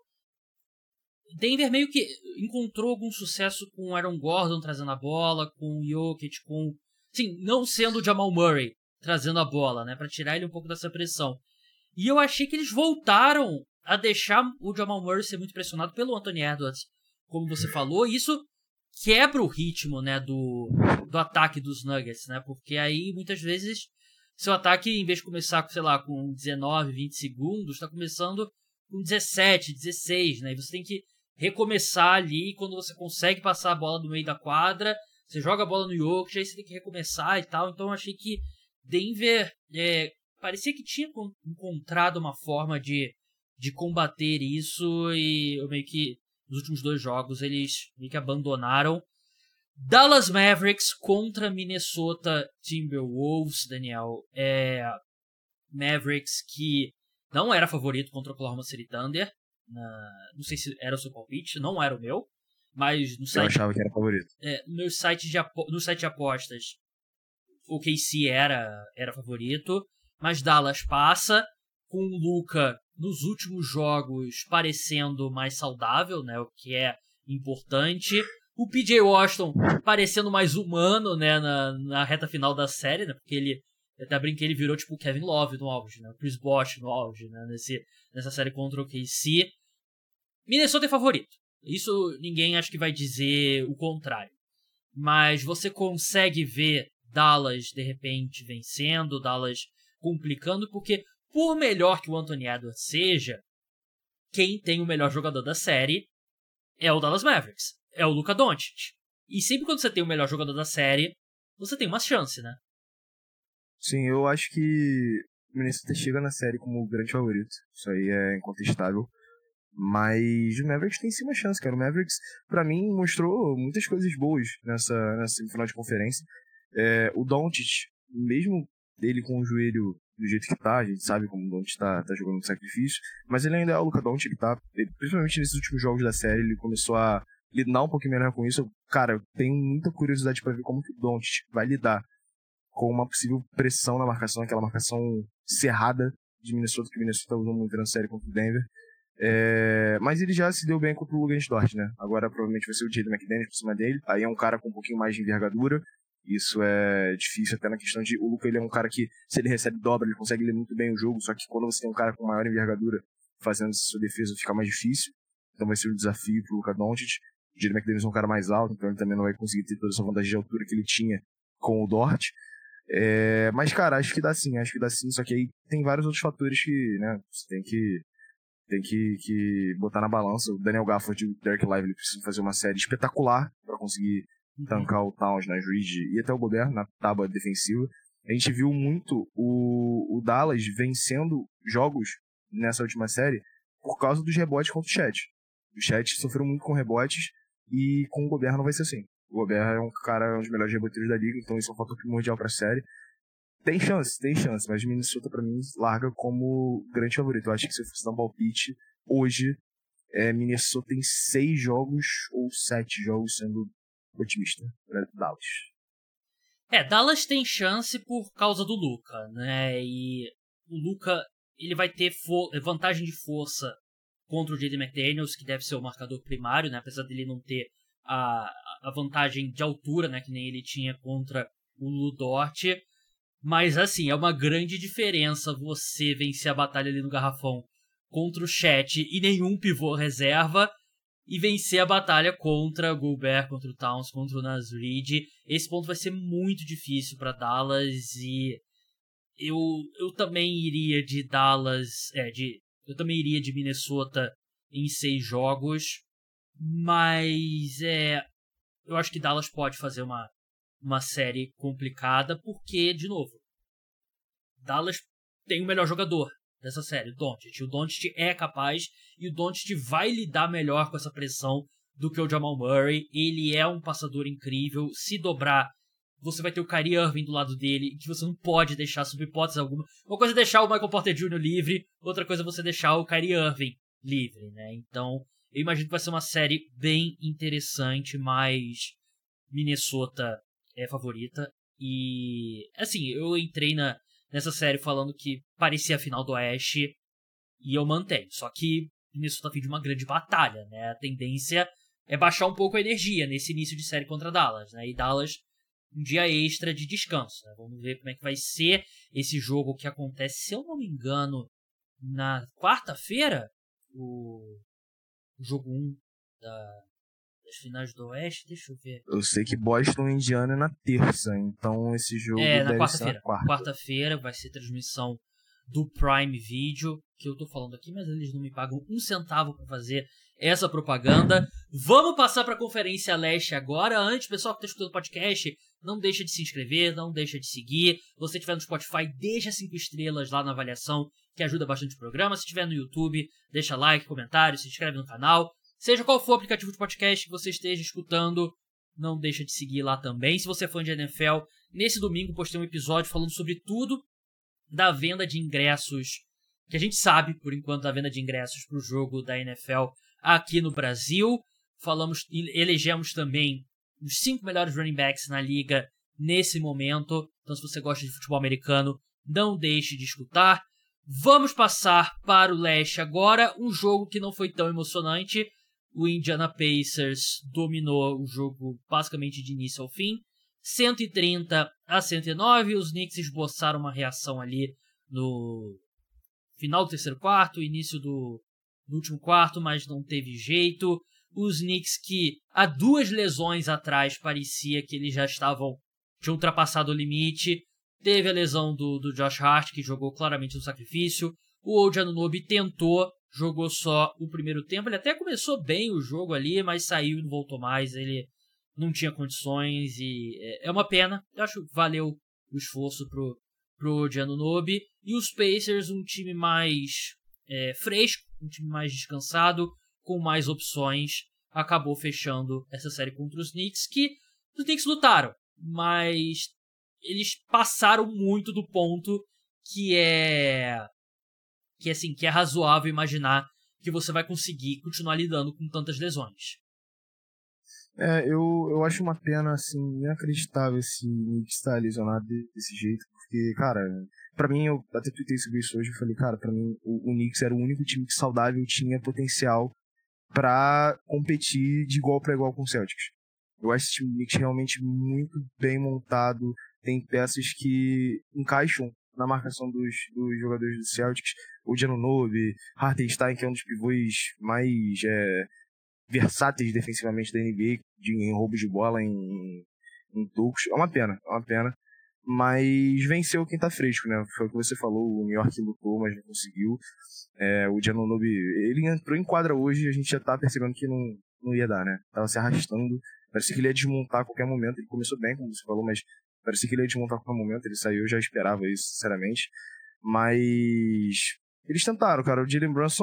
Denver meio que encontrou algum sucesso com o Aaron Gordon trazendo a bola, com o Jokic, com... Sim, não sendo o Jamal Murray trazendo a bola, né, pra tirar ele um pouco dessa pressão. E eu achei que eles voltaram a deixar o Jamal Murray ser muito pressionado pelo Anthony Edwards, como você falou, e isso quebra o ritmo, né, do, do ataque dos Nuggets, né, porque aí muitas vezes seu ataque, em vez de começar, sei lá, com dezenove, vinte segundos, está começando com dezessete, dezesseis, né, e você tem que recomeçar ali. Quando você consegue passar a bola no meio da quadra, você joga a bola no Jokic, aí você tem que recomeçar e tal. Então eu achei que Denver é, parecia que tinha encontrado uma forma de, de combater isso, e eu meio que nos últimos dois jogos eles meio que abandonaram. Dallas Mavericks contra Minnesota Timberwolves, Daniel. É, Mavericks que não era favorito contra o Oklahoma City Thunder. Na, não sei se era o seu palpite, não era o meu, mas no site, eu achava que era favorito. É, no, site de, no site de apostas, o K C era, era favorito, mas Dallas passa, com o Luka nos últimos jogos parecendo mais saudável, né, o que é importante. O P J Washington parecendo mais humano, né, na, na reta final da série, né, porque ele, eu até brinquei, ele virou tipo o Kevin Love no auge, né, o Chris Bosh no auge, né, nesse, nessa série contra o K C. Minnesota é favorito. Isso ninguém acho que vai dizer o contrário. Mas você consegue ver Dallas, de repente, vencendo, Dallas complicando, porque por melhor que o Anthony Edwards seja, quem tem o melhor jogador da série é o Dallas Mavericks. É o Luka Doncic. E sempre quando você tem o melhor jogador da série, você tem uma chance, né? Sim, eu acho que o Minnesota chega na série como grande favorito. Isso aí é incontestável. Mas o Mavericks tem sim uma chance, cara. O Mavericks, pra mim, mostrou muitas coisas boas nessa, nessa semifinal de conferência. É, o Doncic, mesmo dele com o joelho do jeito que tá, a gente sabe como o Doncic tá, tá jogando um sacrifício, mas ele ainda é o Luka Doncic, ele tá, ele, principalmente nesses últimos jogos da série, ele começou a lidar um pouquinho melhor com isso. Cara, eu tenho muita curiosidade pra ver como que o Doncic vai lidar com uma possível pressão na marcação, aquela marcação cerrada de Minnesota, que o Minnesota usou muito na série contra o Denver. É, mas ele já se deu bem contra o Luguentz Dort, né? Agora provavelmente vai ser o Jaden McDaniels por cima dele. Aí é um cara com um pouquinho mais de envergadura. Isso é difícil até na questão de... O Luka, ele é um cara que, se ele recebe dobra, ele consegue ler muito bem o jogo. Só que quando você tem um cara com maior envergadura fazendo sua defesa, fica mais difícil. Então vai ser um desafio pro Luka Doncic. O Jaden McDaniels é um cara mais alto, então ele também não vai conseguir ter toda essa vantagem de altura que ele tinha com o Dort. É, mas, cara, acho que dá sim, acho que dá sim. Só que aí tem vários outros fatores que, né, você tem que... Tem que, que botar na balança. O Daniel Gafford e o Derek Lively precisam fazer uma série espetacular para conseguir tancar o Towns, na Reed e até o Gobert na tábua defensiva. A gente viu muito o, o Dallas vencendo jogos nessa última série por causa dos rebotes contra o Chet. O Chet sofreu muito com rebotes e com o Gobert não vai ser assim. O Gobert é um cara, um dos melhores reboteiros da liga, então isso é um fator primordial para a série. Tem chance, tem chance, mas Minnesota pra mim larga como grande favorito. Eu acho que se eu fosse dar um palpite, hoje, é, Minnesota tem seis jogos ou sete jogos, sendo otimista para Dallas. É, Dallas tem chance por causa do Luka, né? E o Luka, ele vai ter vantagem de força contra o Jaden McDaniels, que deve ser o marcador primário, né? Apesar dele não ter a, a vantagem de altura, né? Que nem ele tinha contra o Lu Dort. Mas, assim, é uma grande diferença você vencer a batalha ali no garrafão contra o Chet e nenhum pivô reserva, e vencer a batalha contra o Gobert, contra o Towns, contra o Naz Reid. Esse ponto vai ser muito difícil para Dallas, e eu, eu também iria de Dallas, é, de, eu também iria de Minnesota em seis jogos, mas é... eu acho que Dallas pode fazer uma, uma série complicada, porque, de novo, Dallas tem o melhor jogador dessa série, o Doncic. O Doncic é capaz e o Doncic vai lidar melhor com essa pressão do que o Jamal Murray. Ele é um passador incrível. Se dobrar, você vai ter o Kyrie Irving do lado dele, que você não pode deixar sob hipótese alguma. Uma coisa é deixar o Michael Porter Júnior livre, outra coisa é você deixar o Kyrie Irving livre, né? Então, eu imagino que vai ser uma série bem interessante, mas Minnesota é favorita. E, assim, eu entrei na, nessa série falando que parecia a final do Oeste, e eu mantenho. Só que Minnesota tá vindo de uma grande batalha, né? A tendência é baixar um pouco a energia nesse início de série contra Dallas, né? E Dallas, um dia extra de descanso, né? Vamos ver como é que vai ser esse jogo que acontece, se eu não me engano, na quarta-feira, o, o jogo um da, das finais do Oeste. Deixa eu ver. Eu sei que Boston e Indiana é na terça, então esse jogo é, na deve quarta-feira. ser na quarta. Quarta-feira vai ser transmissão do Prime Video, que eu tô falando aqui, mas eles não me pagam um centavo pra fazer essa propaganda. Vamos passar pra Conferência Leste agora. Antes, pessoal que tá escutando o podcast, não deixa de se inscrever, não deixa de seguir. Se você estiver no Spotify, deixa cinco estrelas lá na avaliação, que ajuda bastante o programa. Se estiver no YouTube, deixa like, comentário, se inscreve no canal. Seja qual for o aplicativo de podcast que você esteja escutando, não deixa de seguir lá também. Se você é fã de N F L, nesse domingo postei um episódio falando sobre tudo da venda de ingressos, que a gente sabe, por enquanto, da venda de ingressos para o jogo da N F L aqui no Brasil. Falamos, elegemos também os cinco melhores running backs na liga nesse momento. Então, se você gosta de futebol americano, não deixe de escutar. Vamos passar para o leste agora, um jogo que não foi tão emocionante. O Indiana Pacers dominou o jogo basicamente de início ao fim, cento e trinta a cento e nove. Os Knicks esboçaram uma reação ali no final do terceiro quarto, início do, do último quarto, mas não teve jeito. Os Knicks, que há duas lesões atrás parecia que eles já estavam, tinham ultrapassado o limite. Teve a lesão do, do Josh Hart, que jogou claramente no sacrifício. O O G Anunoby tentou, jogou só o primeiro tempo. Ele até começou bem o jogo ali, mas saiu e não voltou mais. Ele não tinha condições e é uma pena. Eu acho que valeu o esforço pro, pro O G Anunoby. E os Pacers, um time mais é, fresco, um time mais descansado, com mais opções, acabou fechando essa série contra os Knicks, que os Knicks lutaram, mas eles passaram muito do ponto que é que assim, que é razoável imaginar que você vai conseguir continuar lidando com tantas lesões. É, eu, eu acho uma pena, assim, inacreditável esse Knicks estar lesionado desse jeito, porque, cara, pra mim, eu até tuitei sobre isso hoje, eu falei, cara, pra mim, o, o Knicks era o único time que saudável tinha potencial pra competir de igual pra igual com o Celtics. Eu acho esse time do Knicks realmente muito bem montado, tem peças que encaixam na marcação dos, dos jogadores do Celtics, o Anunoby, Hartenstein, que é um dos pivôs mais é, versáteis defensivamente da N B A, de, em roubos de bola, em, em tocos. É uma pena, é uma pena. Mas venceu quem tá fresco, né? Foi o que você falou, o New York lutou, mas não conseguiu. É, o Anunoby, ele entrou em quadra hoje e a gente já tá percebendo que não, não ia dar, né? Tava se arrastando, parecia que ele ia desmontar a qualquer momento. Ele começou bem, como você falou, mas parecia que ele ia desmontar a qualquer momento. Ele saiu, eu já esperava isso, sinceramente. Mas eles tentaram, cara. O Jalen Brunson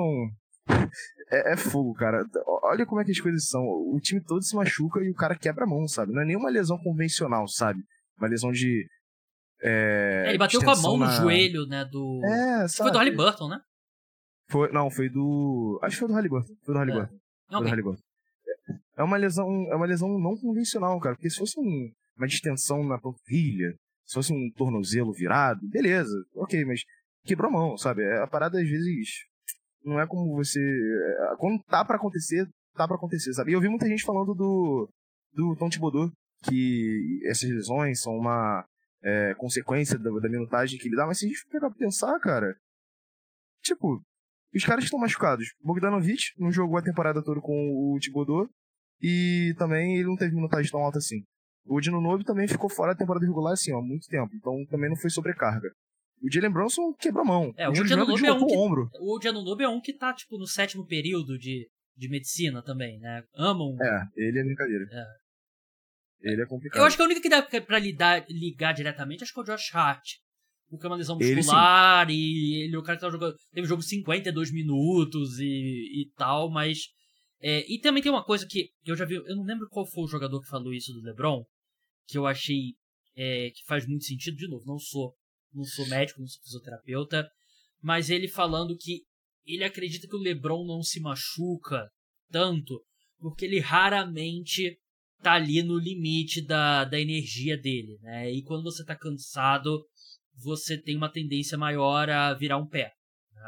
é, é fogo, cara. Olha como é que as coisas são. O time todo se machuca e o cara quebra a mão, sabe? Não é nenhuma lesão convencional, sabe? Uma lesão de... É, é, ele bateu com a mão na... no joelho, né? Do... É, sabe? Foi do Haliburton, né? Foi, não, foi do... Acho que foi do Haliburton. Foi do Haliburton. É. Foi do Haliburton. É uma lesão, é uma lesão não convencional, cara. Porque se fosse um, uma distensão na panturrilha, se fosse um tornozelo virado, beleza, ok, mas quebrou a mão, sabe? A parada, às vezes, não é como você... Quando tá pra acontecer, tá pra acontecer, sabe? E eu vi muita gente falando do, do Tom Thibodeau, que essas lesões são uma é, consequência da, da minutagem que ele dá, mas se a gente for pegar pra pensar, cara, tipo, os caras estão machucados. Bogdanovic não jogou a temporada toda com o Thibodeau e também ele não teve minutagem tão alta assim. O Anunoby também ficou fora da temporada regular assim, ó, há muito tempo, então também não foi sobrecarga. O Jalen Brunson quebrou a mão. É, o Anunoby é um que, o Anunoby é um que tá, tipo, no sétimo período de, de medicina também, né? Amam. É, ele é brincadeira. É. Ele é complicado. Eu acho que a única que dá pra lidar, ligar diretamente, acho que é o Josh Hart. Porque é uma lesão Ele, muscular e ele é o cara que tá jogando. Teve jogo cinquenta e dois minutos e, e tal, mas. É, e também tem uma coisa que eu já vi. Eu não lembro qual foi o jogador que falou isso do LeBron, que eu achei é, que faz muito sentido. De novo, não sou, não sou médico, não sou fisioterapeuta, mas ele falando que ele acredita que o LeBron não se machuca tanto porque ele raramente tá ali no limite da, da energia dele, né? E quando você tá cansado, você tem uma tendência maior a virar um pé,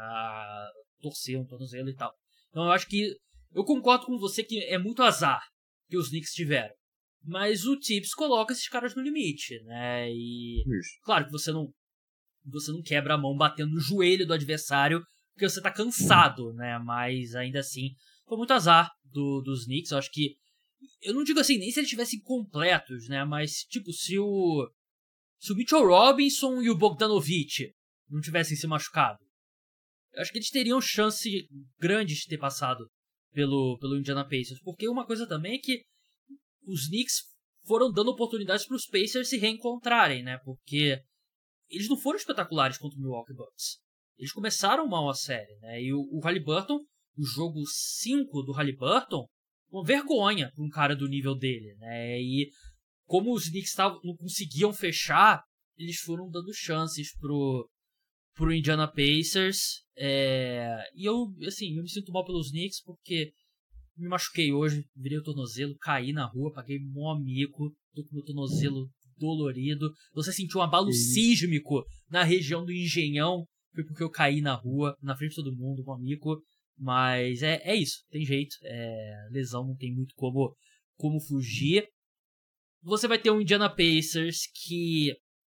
a torcer um tornozelo e tal. Então eu acho que, eu concordo com você que é muito azar que os Knicks tiveram, mas o Tibbs coloca esses caras no limite, né? E Isso. claro que você não, você não quebra a mão batendo no joelho do adversário porque você tá cansado, né? Mas ainda assim, foi muito azar do, dos Knicks. Eu acho que, eu não digo assim, nem se eles estivessem completos, né? Mas, tipo, se o Se o Mitchell Robinson e o Bogdanovic não tivessem se machucado, eu acho que eles teriam chance grande de ter passado pelo, pelo Indiana Pacers. Porque uma coisa também é que os Knicks foram dando oportunidades para os Pacers se reencontrarem, né? Porque eles não foram espetaculares contra o Milwaukee Bucks. Eles começaram mal a série, né? E o, o Haliburton, o jogo cinco do Haliburton, uma vergonha para um cara do nível dele, né? E como os Knicks tavam, não conseguiam fechar, eles foram dando chances pro, pro Indiana Pacers. É, e eu, assim, eu me sinto mal pelos Knicks porque me machuquei hoje, virei o tornozelo, caí na rua, paguei mó mico, tô com meu tornozelo dolorido. Você sentiu um abalo sísmico na região do Engenhão, foi porque eu caí na rua, na frente de todo mundo, mó mico. Mas é, é isso, tem jeito. É, lesão não tem muito como, como fugir. Você vai ter um Indiana Pacers que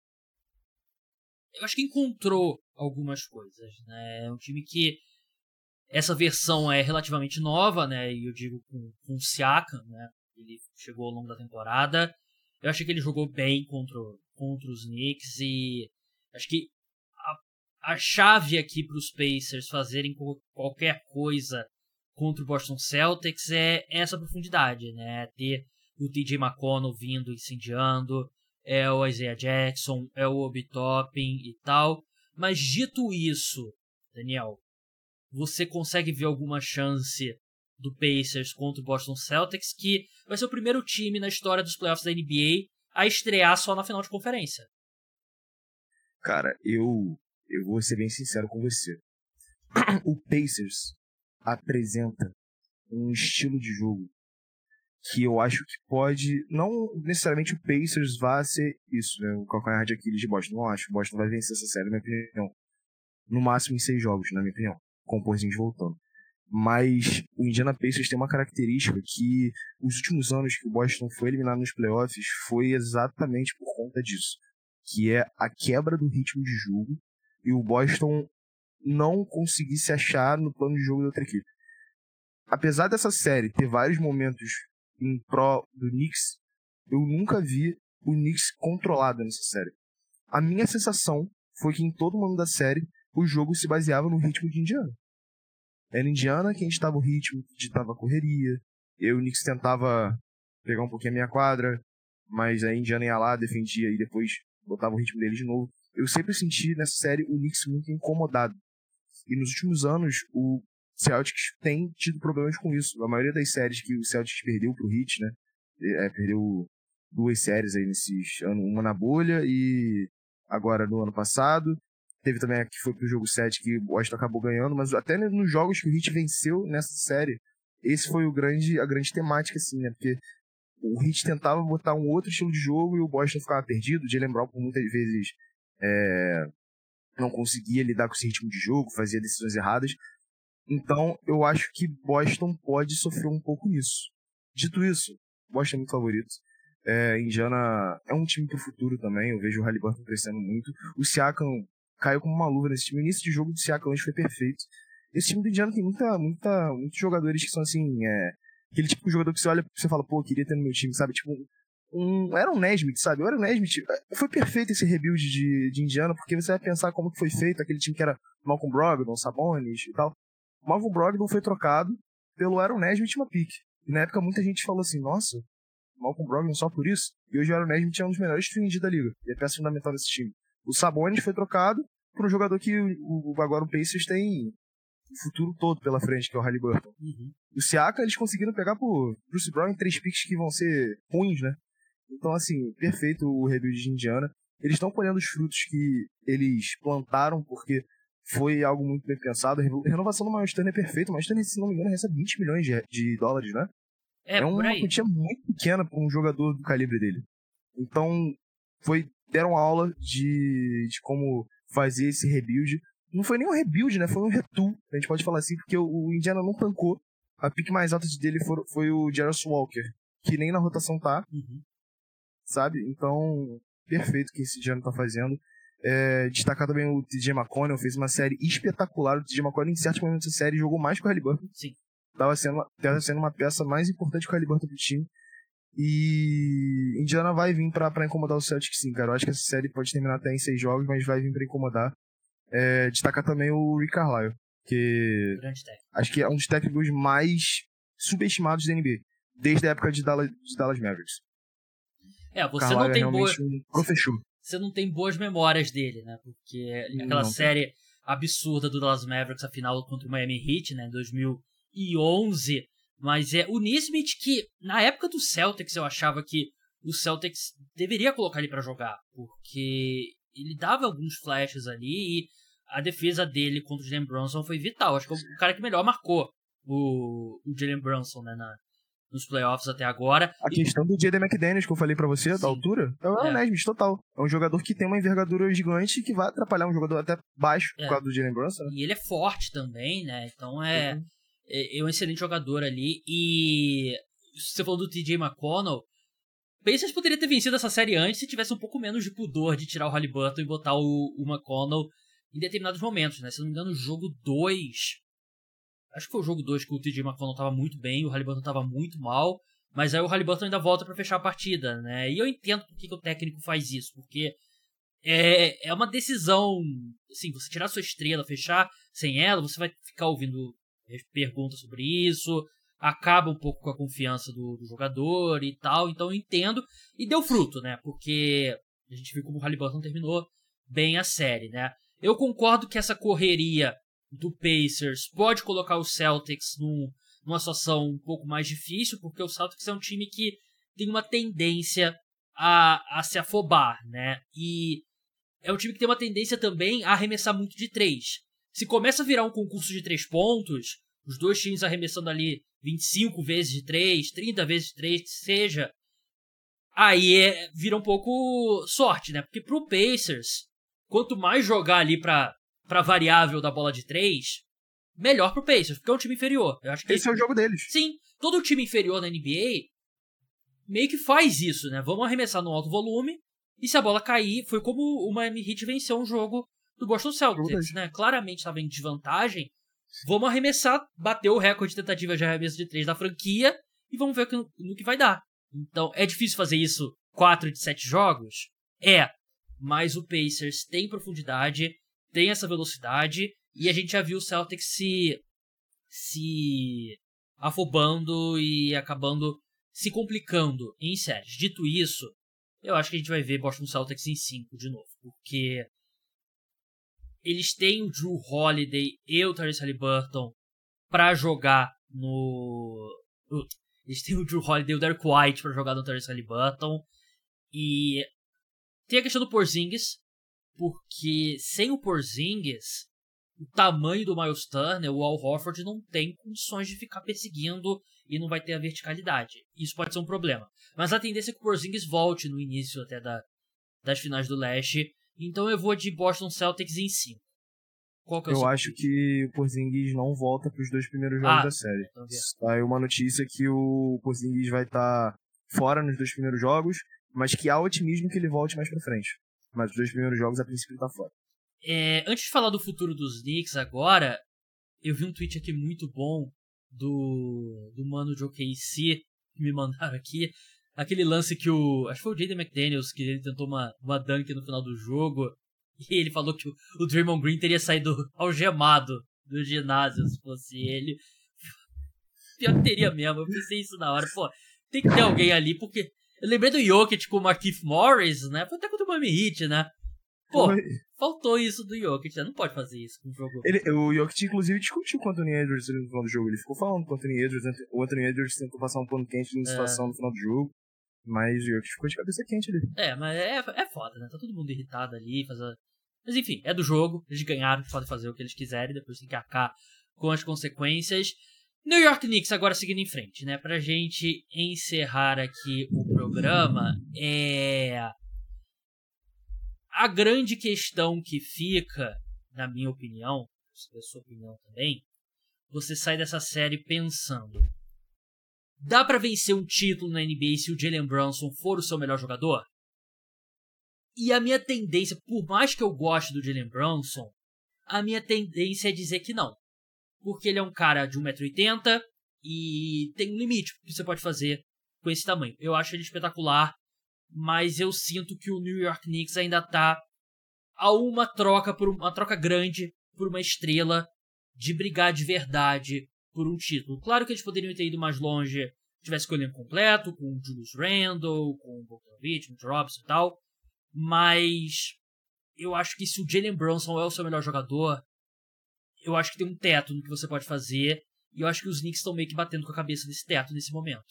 eu acho que encontrou algumas coisas, né? É um time que essa versão é relativamente nova, né? E eu digo com, com o Siakam, né? Ele chegou ao longo da temporada. Eu achei que ele jogou bem contra, contra os Knicks e acho que a, a chave aqui para os Pacers fazerem qualquer coisa contra o Boston Celtics é essa profundidade, né? Ter o T J McConnell vindo, incendiando, é o Isaiah Jackson, é o Obi Toppin e tal. Mas dito isso, Daniel, você consegue ver alguma chance do Pacers contra o Boston Celtics, que vai ser o primeiro time na história dos playoffs da N B A a estrear só na final de conferência? Cara, eu, eu vou ser bem sincero com você. O Pacers apresenta um estilo de jogo que eu acho que pode, não necessariamente o Pacers vá ser isso, né, o calcanhar de Aquiles de Boston, não acho, o Boston vai vencer essa série, na minha opinião, no máximo em seis jogos, na minha opinião, com o Porzingis voltando. Mas o Indiana Pacers tem uma característica que os últimos anos que o Boston foi eliminado nos playoffs foi exatamente por conta disso, que é a quebra do ritmo de jogo e o Boston não conseguir se achar no plano de jogo da outra equipe. Apesar dessa série ter vários momentos em pró do Knicks, eu nunca vi o Knicks controlado nessa série. A minha sensação foi que em todo momento da série o jogo se baseava no ritmo de Indiana. Era Indiana quem ditava o ritmo, que ditava a correria. Eu, o Knicks tentava pegar um pouquinho a minha quadra, mas a Indiana ia lá, defendia e depois botava o ritmo dele de novo. Eu sempre senti nessa série o Knicks muito incomodado. E nos últimos anos, o Celtics tem tido problemas com isso. A maioria das séries que o Celtics perdeu pro Heat, né? É, perdeu duas séries aí nesses anos, uma na bolha e agora no ano passado. Teve também a que foi pro jogo sete que o Boston acabou ganhando, mas até nos jogos que o Heat venceu nessa série, esse foi o grande, a grande temática, assim, né? Porque o Heat tentava botar um outro estilo de jogo e o Boston ficava perdido. O Jaylen Brown, por muitas vezes, é, não conseguia lidar com esse ritmo de jogo, fazia decisões erradas. Então, eu acho que Boston pode sofrer um pouco nisso. Dito isso, Boston é muito favorito. É, Indiana é um time pro futuro também. Eu vejo o Haliburton crescendo muito. O Siakam caiu como uma luva nesse time. O início de jogo do Siakam hoje foi perfeito. Esse time do Indiana tem muita, muita, muitos jogadores que são assim, é, aquele tipo de jogador que você olha e você fala, pô, eu queria ter no meu time, sabe? Tipo, um, era um Nesmith, sabe? Eu era um Nesmith. Foi perfeito esse rebuild de, de Indiana, porque você vai pensar como que foi feito, aquele time que era Malcolm Brogdon, Sabonis e tal. O Malcolm Brogdon foi trocado pelo Aaron Nesmith uma pick. E na época muita gente falou assim, nossa, Malcolm Brogdon só por isso. E hoje o Aaron Nesmith é um dos melhores três and D da liga. E é peça fundamental desse time. O Sabonis foi trocado por um jogador que o, o, agora o Pacers tem o futuro todo pela frente, que é o Haliburton. Uhum. O Siaka, eles conseguiram pegar por Bruce Brown em três picks que vão ser ruins, né? Então, assim, perfeito o rebuild de Indiana. Eles estão colhendo os frutos que eles plantaram, porque foi algo muito bem pensado. A renovação do Miles Turner é perfeita. O Miles Turner, se não me engano, recebe vinte milhões de, de dólares, né? É, é uma quantia muito pequena para um jogador do calibre dele. Então, foi, deram aula de, de como fazer esse rebuild. Não foi nem um rebuild, né? Foi um retool, a gente pode falar assim, porque o, o Indiana não tancou. A pick mais alta dele foi, foi o Jarvis Walker, que nem na rotação tá, uhum. sabe? Então, perfeito o que esse Indiana tá fazendo. É, destacar também o T J McConnell, fez uma série espetacular. O T J McConnell, em certos momentos da série, jogou mais que o Haliburton. Sim. Tava sendo, tava sendo uma peça mais importante que o Haliburton pro time. E Indiana vai vir pra, pra incomodar o Celtics, sim, cara. Eu acho que essa série pode terminar até em seis jogos, mas vai vir pra incomodar. É, destacar também o Rick Carlisle, que acho que é um dos técnicos mais subestimados da N B A, desde a época de Dallas, de Dallas Mavericks. É, você Carlisle não tem é boas... um professor. Você não tem boas memórias dele, né? Porque aquela não, série tem. absurda do Dallas Mavericks, a final contra o Miami Heat, né, em dois mil e onze. Mas é o Nesmith que, na época do Celtics, eu achava que o Celtics deveria colocar ele pra jogar, porque ele dava alguns flashes ali e a defesa dele contra o Jalen Brunson foi vital. Acho que é o cara que melhor marcou o, o Jalen Brunson, né, na, nos playoffs até agora. A e... questão do Jaden McDaniels que eu falei pra você, Sim. da altura, é o é. Nesmith, total. É um jogador que tem uma envergadura gigante que vai atrapalhar um jogador até baixo é. por causa do Jalen Brunson. Né? E ele é forte também, né? Então é, uhum. é, é um excelente jogador ali. E você falou do T J McConnell. O Pacers poderia ter vencido essa série antes se tivesse um pouco menos de pudor de tirar o Haliburton e botar o, o McConnell em determinados momentos, né? Se não me engano, no jogo dois... Acho que foi o jogo dois que o T J McConnell tava muito bem, o Haliburton tava muito mal, mas aí o Haliburton ainda volta pra fechar a partida, né? E eu entendo por que, que o técnico faz isso, porque é, é uma decisão, assim, você tirar sua estrela, fechar sem ela, você vai ficar ouvindo perguntas sobre isso, acaba um pouco com a confiança do, do jogador e tal, então eu entendo, e deu fruto, né? Porque a gente viu como o Haliburton terminou bem a série, né? Eu concordo que essa correria do Pacers pode colocar o Celtics num, numa situação um pouco mais difícil, porque o Celtics é um time que tem uma tendência a, a se afobar, né? E é um time que tem uma tendência também a arremessar muito de três. Se começa a virar um concurso de três pontos, os dois times arremessando ali vinte e cinco vezes de três, trinta vezes de três, que seja, aí é, vira um pouco sorte, né? Porque pro Pacers, quanto mais jogar ali pra pra variável da bola de três, melhor pro Pacers, porque é um time inferior. Eu acho que esse é o jogo deles. Sim, todo time inferior na N B A meio que faz isso, né? Vamos arremessar no alto volume, e se a bola cair, foi como o Miami Heat venceu um jogo do Boston Celtics, né? Claramente estava em desvantagem. Vamos arremessar, bater o recorde de tentativa de arremesso de três da franquia, e vamos ver no, no que vai dar. Então, é difícil fazer isso quatro de sete jogos? É, mas o Pacers tem profundidade, tem essa velocidade, e a gente já viu o Celtics se, se afobando e acabando se complicando em séries. Dito isso, eu acho que a gente vai ver Boston Celtics em cinco de novo, porque eles têm o Drew Holiday e o Tyrese Haliburton pra jogar no... Eles têm o Drew Holiday e o Derek White pra jogar no Tyrese Haliburton, e tem a questão do Porzingis, porque sem o Porzingis, o tamanho do Miles Turner, o Al Horford não tem condições de ficar perseguindo e não vai ter a verticalidade. Isso pode ser um problema. Mas a tendência é que o Porzingis volte no início até da, das finais do leste. Então eu vou de Boston Celtics em cinco. Qual que é o Eu acho que o Porzingis não volta para os dois primeiros jogos ah, da série. Saiu uma notícia que o Porzingis vai estar tá fora nos dois primeiros jogos, mas que há otimismo que ele volte mais para frente. Mas os dois primeiros jogos, a princípio, ele tá fora. É, antes de falar do futuro dos Knicks agora, eu vi um tweet aqui muito bom do, do mano de O K C, que me mandaram aqui. Aquele lance que o... Acho que foi o Jaden McDaniels, que ele tentou uma, uma dunk no final do jogo. E ele falou que o, o Draymond Green teria saído algemado do ginásio, se fosse ele. Pior que teria mesmo, eu pensei isso na hora. Pô, tem que ter alguém ali, porque eu lembrei do Jokic com o Markieff Morris, né? Foi até contra o Miami Heat, né? Pô, Foi. faltou isso do Jokic, né? Não pode fazer isso com o jogo. Ele, o Jokic, inclusive, discutiu com o Anthony Edwards no final do jogo. Ele ficou falando com o Anthony Edwards. O Anthony Edwards tentou passar um pano quente na situação é. no final do jogo. Mas o Jokic ficou de cabeça quente ali. É, mas é, é foda, né? Tá todo mundo irritado ali. Faz a... Mas enfim, é do jogo. Eles ganharam, eles podem fazer o que eles quiserem. Depois tem que arcar com as consequências. New York Knicks agora seguindo em frente, né? Pra gente encerrar aqui o programa, é... a grande questão que fica, na minha opinião, a sua opinião também, você sai dessa série pensando, dá pra vencer um título na N B A se o Jalen Brunson for o seu melhor jogador? E a minha tendência, por mais que eu goste do Jalen Brunson, a minha tendência é dizer que não. Porque ele é um cara de um metro e oitenta e tem um limite que você pode fazer com esse tamanho. Eu acho ele espetacular, mas eu sinto que o New York Knicks ainda tá a uma troca, por uma troca grande por uma estrela de brigar de verdade por um título. Claro que eles poderiam ter ido mais longe, tivesse com o elenco completo, com o Julius Randle, com o Bogdanovic, com o Robinson e tal, mas eu acho que se o Jalen Brunson é o seu melhor jogador, eu acho que tem um teto no que você pode fazer, e eu acho que os Knicks estão meio que batendo com a cabeça nesse teto nesse momento.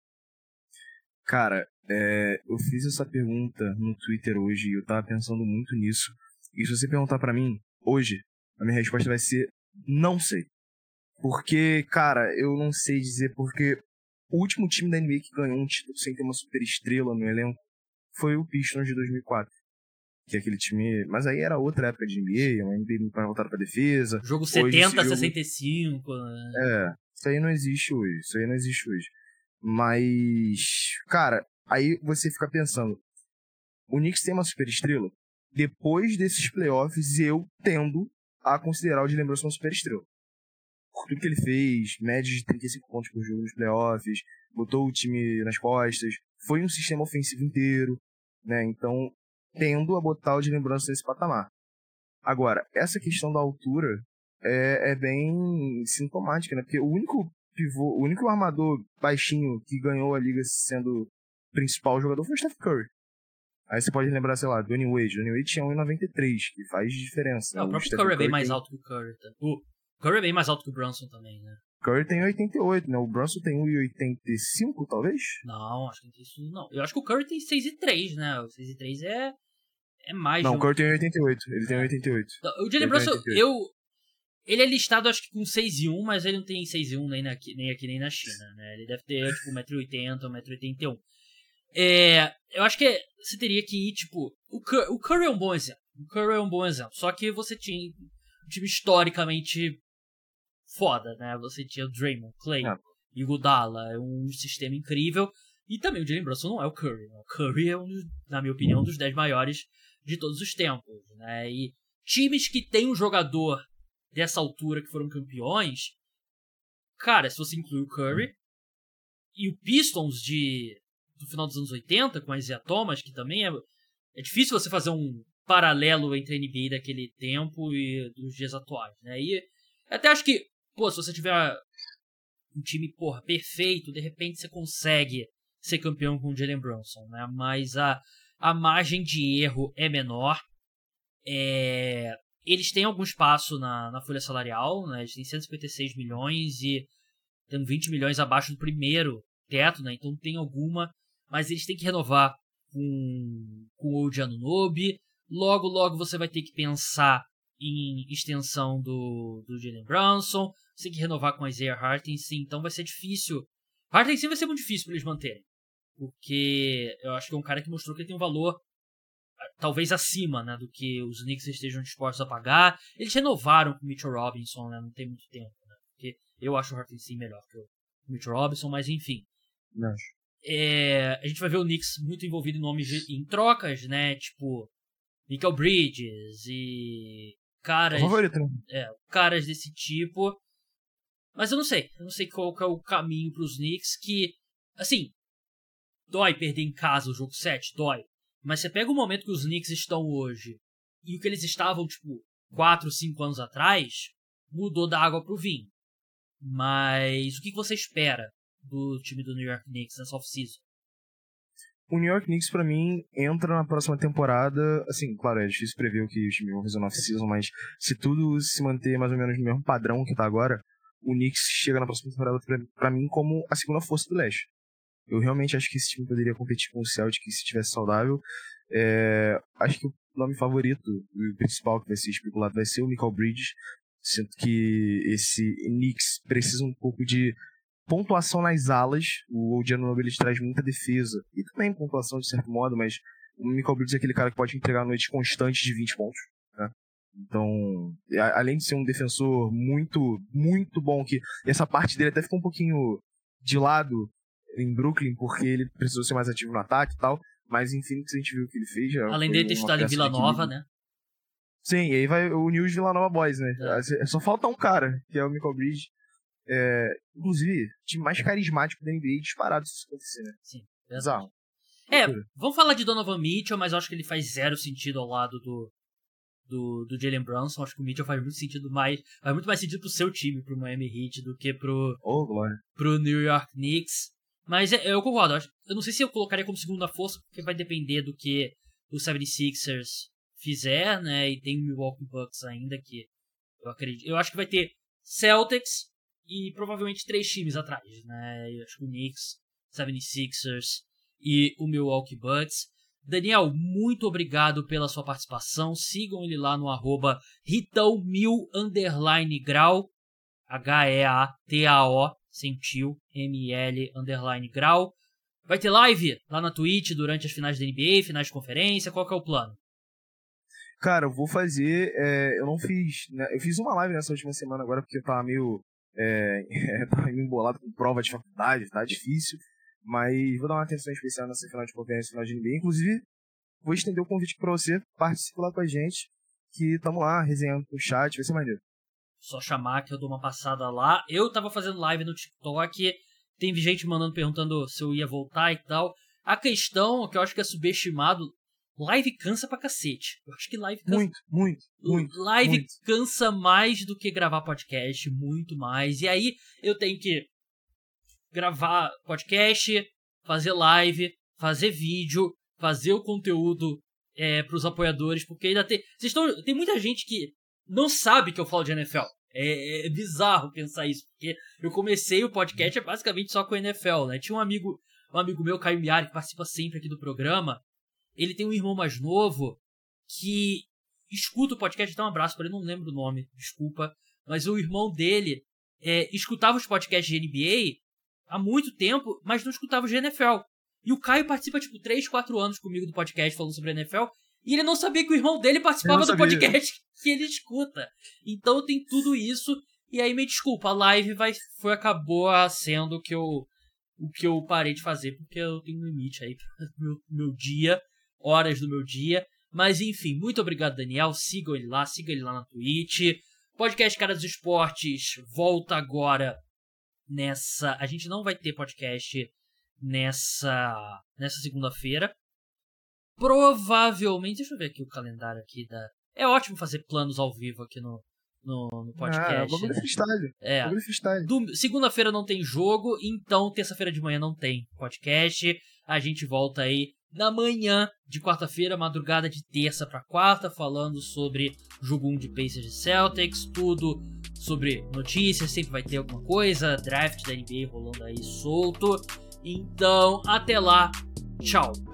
Cara, é, eu fiz essa pergunta no Twitter hoje e eu tava pensando muito nisso. E se você perguntar pra mim, hoje, a minha resposta vai ser não sei. Porque, cara, eu não sei dizer, porque o último time da N B A que ganhou um título sem ter uma super estrela no elenco foi o Pistons de dois mil e quatro. Que é aquele time... Mas aí era outra época de N B A, uma N B A muito mais voltada pra defesa. Jogo setenta a sessenta e cinco. Né? É, isso aí não existe hoje. Isso aí não existe hoje. Mas, cara, aí você fica pensando, o Knicks tem uma super estrela? Depois desses playoffs, eu tendo a considerar o Jalen Brunson uma super estrela. Por tudo que ele fez, média de trinta e cinco pontos por jogo nos playoffs, botou o time nas costas, foi um sistema ofensivo inteiro, né? Então, tendo a botar o Jalen Brunson nesse patamar. Agora, essa questão da altura é, é bem sintomática, né? Porque o único pivô, o único armador baixinho que ganhou a liga sendo principal jogador foi o Steph Curry. Aí você pode lembrar, sei lá, Dwayne Wade. Dwayne Wade tinha um e noventa e três, que faz diferença. Não, o próprio Curry é bem mais alto que o Curry. Tá? O Curry é bem mais alto que o Brunson também, né? Curry tem oitenta e oito, né? O Brunson tem um e oitenta e cinco, talvez? Não, acho que não tem isso, não. Eu acho que o Curry tem seis e três, né? O seis e três é, é mais... Não, de um... o Curry tem oitenta e oito. Ele tem oitenta e oito. O Jalen Brunson, eu... Ele é listado, acho que com seis e um, mas ele não tem seis e um nem, aqui, nem aqui nem na China, né? Ele deve ter, tipo, um metro e oitenta, um metro e oitenta e um. É, eu acho que você teria que ir, tipo... O Curry, o Curry é um bom exemplo. O Curry é um bom exemplo. Só que você tinha um time historicamente foda, né? Você tinha o Draymond, Clay, é. Iguodala, um sistema incrível. E também o Jalen Brunson não é o Curry. Né? O Curry é, um, na minha opinião, um dos dez maiores de todos os tempos, né? E times que tem um jogador dessa altura que foram campeões, cara, se você inclui o Curry e o Pistons de, do final dos anos oitenta, com a Isaiah Thomas, que também é, é difícil você fazer um paralelo entre a N B A daquele tempo e dos dias atuais, né? E até acho que, pô, se você tiver um time, porra, perfeito, de repente você consegue ser campeão com o Jalen Brunson, né? Mas a, a margem de erro é menor. É... Eles têm algum espaço na, na folha salarial, né? Eles têm cento e cinquenta e seis milhões e tem vinte milhões abaixo do primeiro teto, né? Então tem alguma, mas eles têm que renovar com, com o Odi Anunoby. Logo, logo você vai ter que pensar em extensão do, do Jalen Brunson. Você tem que renovar com a Isaiah Hartenstein, então vai ser difícil. Hartenstein vai ser muito difícil para eles manterem, porque eu acho que é um cara que mostrou que ele tem um valor talvez acima, né, do que os Knicks estejam dispostos a pagar. Eles renovaram com o Mitchell Robinson, né, não tem muito tempo, né, porque eu acho o Hartenstein melhor que o Mitchell Robinson, mas enfim. Não. É, a gente vai ver o Knicks muito envolvido em nomes de, em trocas, né, tipo Michael Bridges e caras, favorito, né? é, caras desse tipo. Mas eu não sei, eu não sei qual que é o caminho para os Knicks, que, assim, dói perder em casa o jogo sete, dói. Mas você pega o momento que os Knicks estão hoje e o que eles estavam, tipo, quatro, cinco anos atrás, mudou da água pro vinho. Mas o que você espera do time do New York Knicks nessa off-season? O New York Knicks, pra mim, entra na próxima temporada, assim, claro, é difícil prever o que os times vão fazer no off-season, mas se tudo se manter mais ou menos no mesmo padrão que tá agora, o Knicks chega na próxima temporada, pra, pra mim, como a segunda força do leste. Eu realmente acho que esse time poderia competir com o Celtic se estivesse saudável. É, acho que o nome favorito, o principal que vai ser especulado, vai ser o Mikal Bridges. Sinto que esse Knicks precisa um pouco de pontuação nas alas. O O G Anunoby ele traz muita defesa e também pontuação de certo modo, mas o Mikal Bridges é aquele cara que pode entregar noites constantes de vinte pontos, né? Então, a, além de ser um defensor muito, muito bom, que essa parte dele até ficou um pouquinho de lado em Brooklyn, porque ele precisou ser mais ativo no ataque e tal, mas em Phoenix a gente viu o que ele fez. Além dele ter estudado em Vila Nova, né? Sim, e aí vai unir os Vila Nova Boys, né? É. Só falta um cara, que é o Mikal Bridges. É, inclusive, o time mais carismático da N B A disparado se isso acontecer, né? Sim, bizarro. É, vamos falar de Donovan Mitchell, mas eu acho que ele faz zero sentido ao lado do do, do Jalen Brunson. Acho que o Mitchell faz muito sentido mais, faz muito mais sentido pro seu time, pro Miami Heat, do que pro, oh, glória. pro New York Knicks. Mas é, eu concordo, eu não sei se eu colocaria como segunda força, porque vai depender do que o setenta e sixers fizer, né? E tem o Milwaukee Bucks ainda, que eu acredito. Eu acho que vai ter Celtics e provavelmente três times atrás, né? Eu acho que o Knicks, setenta e sixers e o Milwaukee Bucks. Daniel, muito obrigado pela sua participação. Sigam ele lá no arroba Ritão1000 underline grau, H E A T A O, sem tio, M L underline grau. Vai ter live lá na Twitch durante as finais da N B A, finais de conferência, qual que é o plano? Cara, eu vou fazer, é, eu não fiz, né, eu fiz uma live nessa última semana agora porque eu tava meio, é, tava meio embolado com prova de faculdade, tá difícil. Mas vou dar uma atenção especial nessa final de conferência, final de N B A. Inclusive, vou estender o convite pra você participar lá com a gente, que tamo lá, resenhando no chat, vai ser maneiro. Só chamar que eu dou uma passada lá. Eu tava fazendo live no TikTok, tem gente mandando, perguntando se eu ia voltar e tal. A questão, que eu acho que é subestimado, live cansa pra cacete. Eu acho que live cansa... Muito, muito, muito. Live muito. cansa mais do que gravar podcast, muito mais. E aí, eu tenho que gravar podcast, fazer live, fazer vídeo, fazer o conteúdo é, pros apoiadores, porque ainda tem... Vocês estão... Tem muita gente que não sabe que eu falo de N F L. É, é bizarro pensar isso, porque eu comecei o podcast é basicamente só com N F L, né? Tinha um amigo, um amigo meu, Caio Miari, que participa sempre aqui do programa. Ele tem um irmão mais novo que escuta o podcast, dá um abraço pra ele, não lembro o nome, desculpa. Mas o irmão dele é, escutava os podcasts de N B A há muito tempo, mas não escutava os de N F L. E o Caio participa, tipo, três, quatro anos comigo do podcast falando sobre N F L, e ele não sabia que o irmão dele participava do podcast que ele escuta. Então tem tudo isso, e aí me desculpa, a live vai, foi, acabou sendo o que, eu, o que eu parei de fazer, porque eu tenho um limite aí pro meu, meu dia, horas do meu dia. Mas enfim, muito obrigado, Daniel, sigam ele lá, sigam ele lá na Twitch. Podcast Cara dos Esportes volta agora nessa... A gente não vai ter podcast nessa, nessa segunda-feira. Provavelmente... Deixa eu ver aqui o calendário aqui da... É ótimo fazer planos ao vivo aqui no, no, no podcast. Ah, bagulho né? freestyle. É. Bagulho freestyle. Do, segunda-feira não tem jogo, então terça-feira de manhã não tem podcast. A gente volta aí na manhã de quarta-feira, madrugada de terça pra quarta, falando sobre jogo um de Pacers e Celtics, tudo sobre notícias, sempre vai ter alguma coisa, draft da N B A rolando aí solto. Então, até lá, tchau!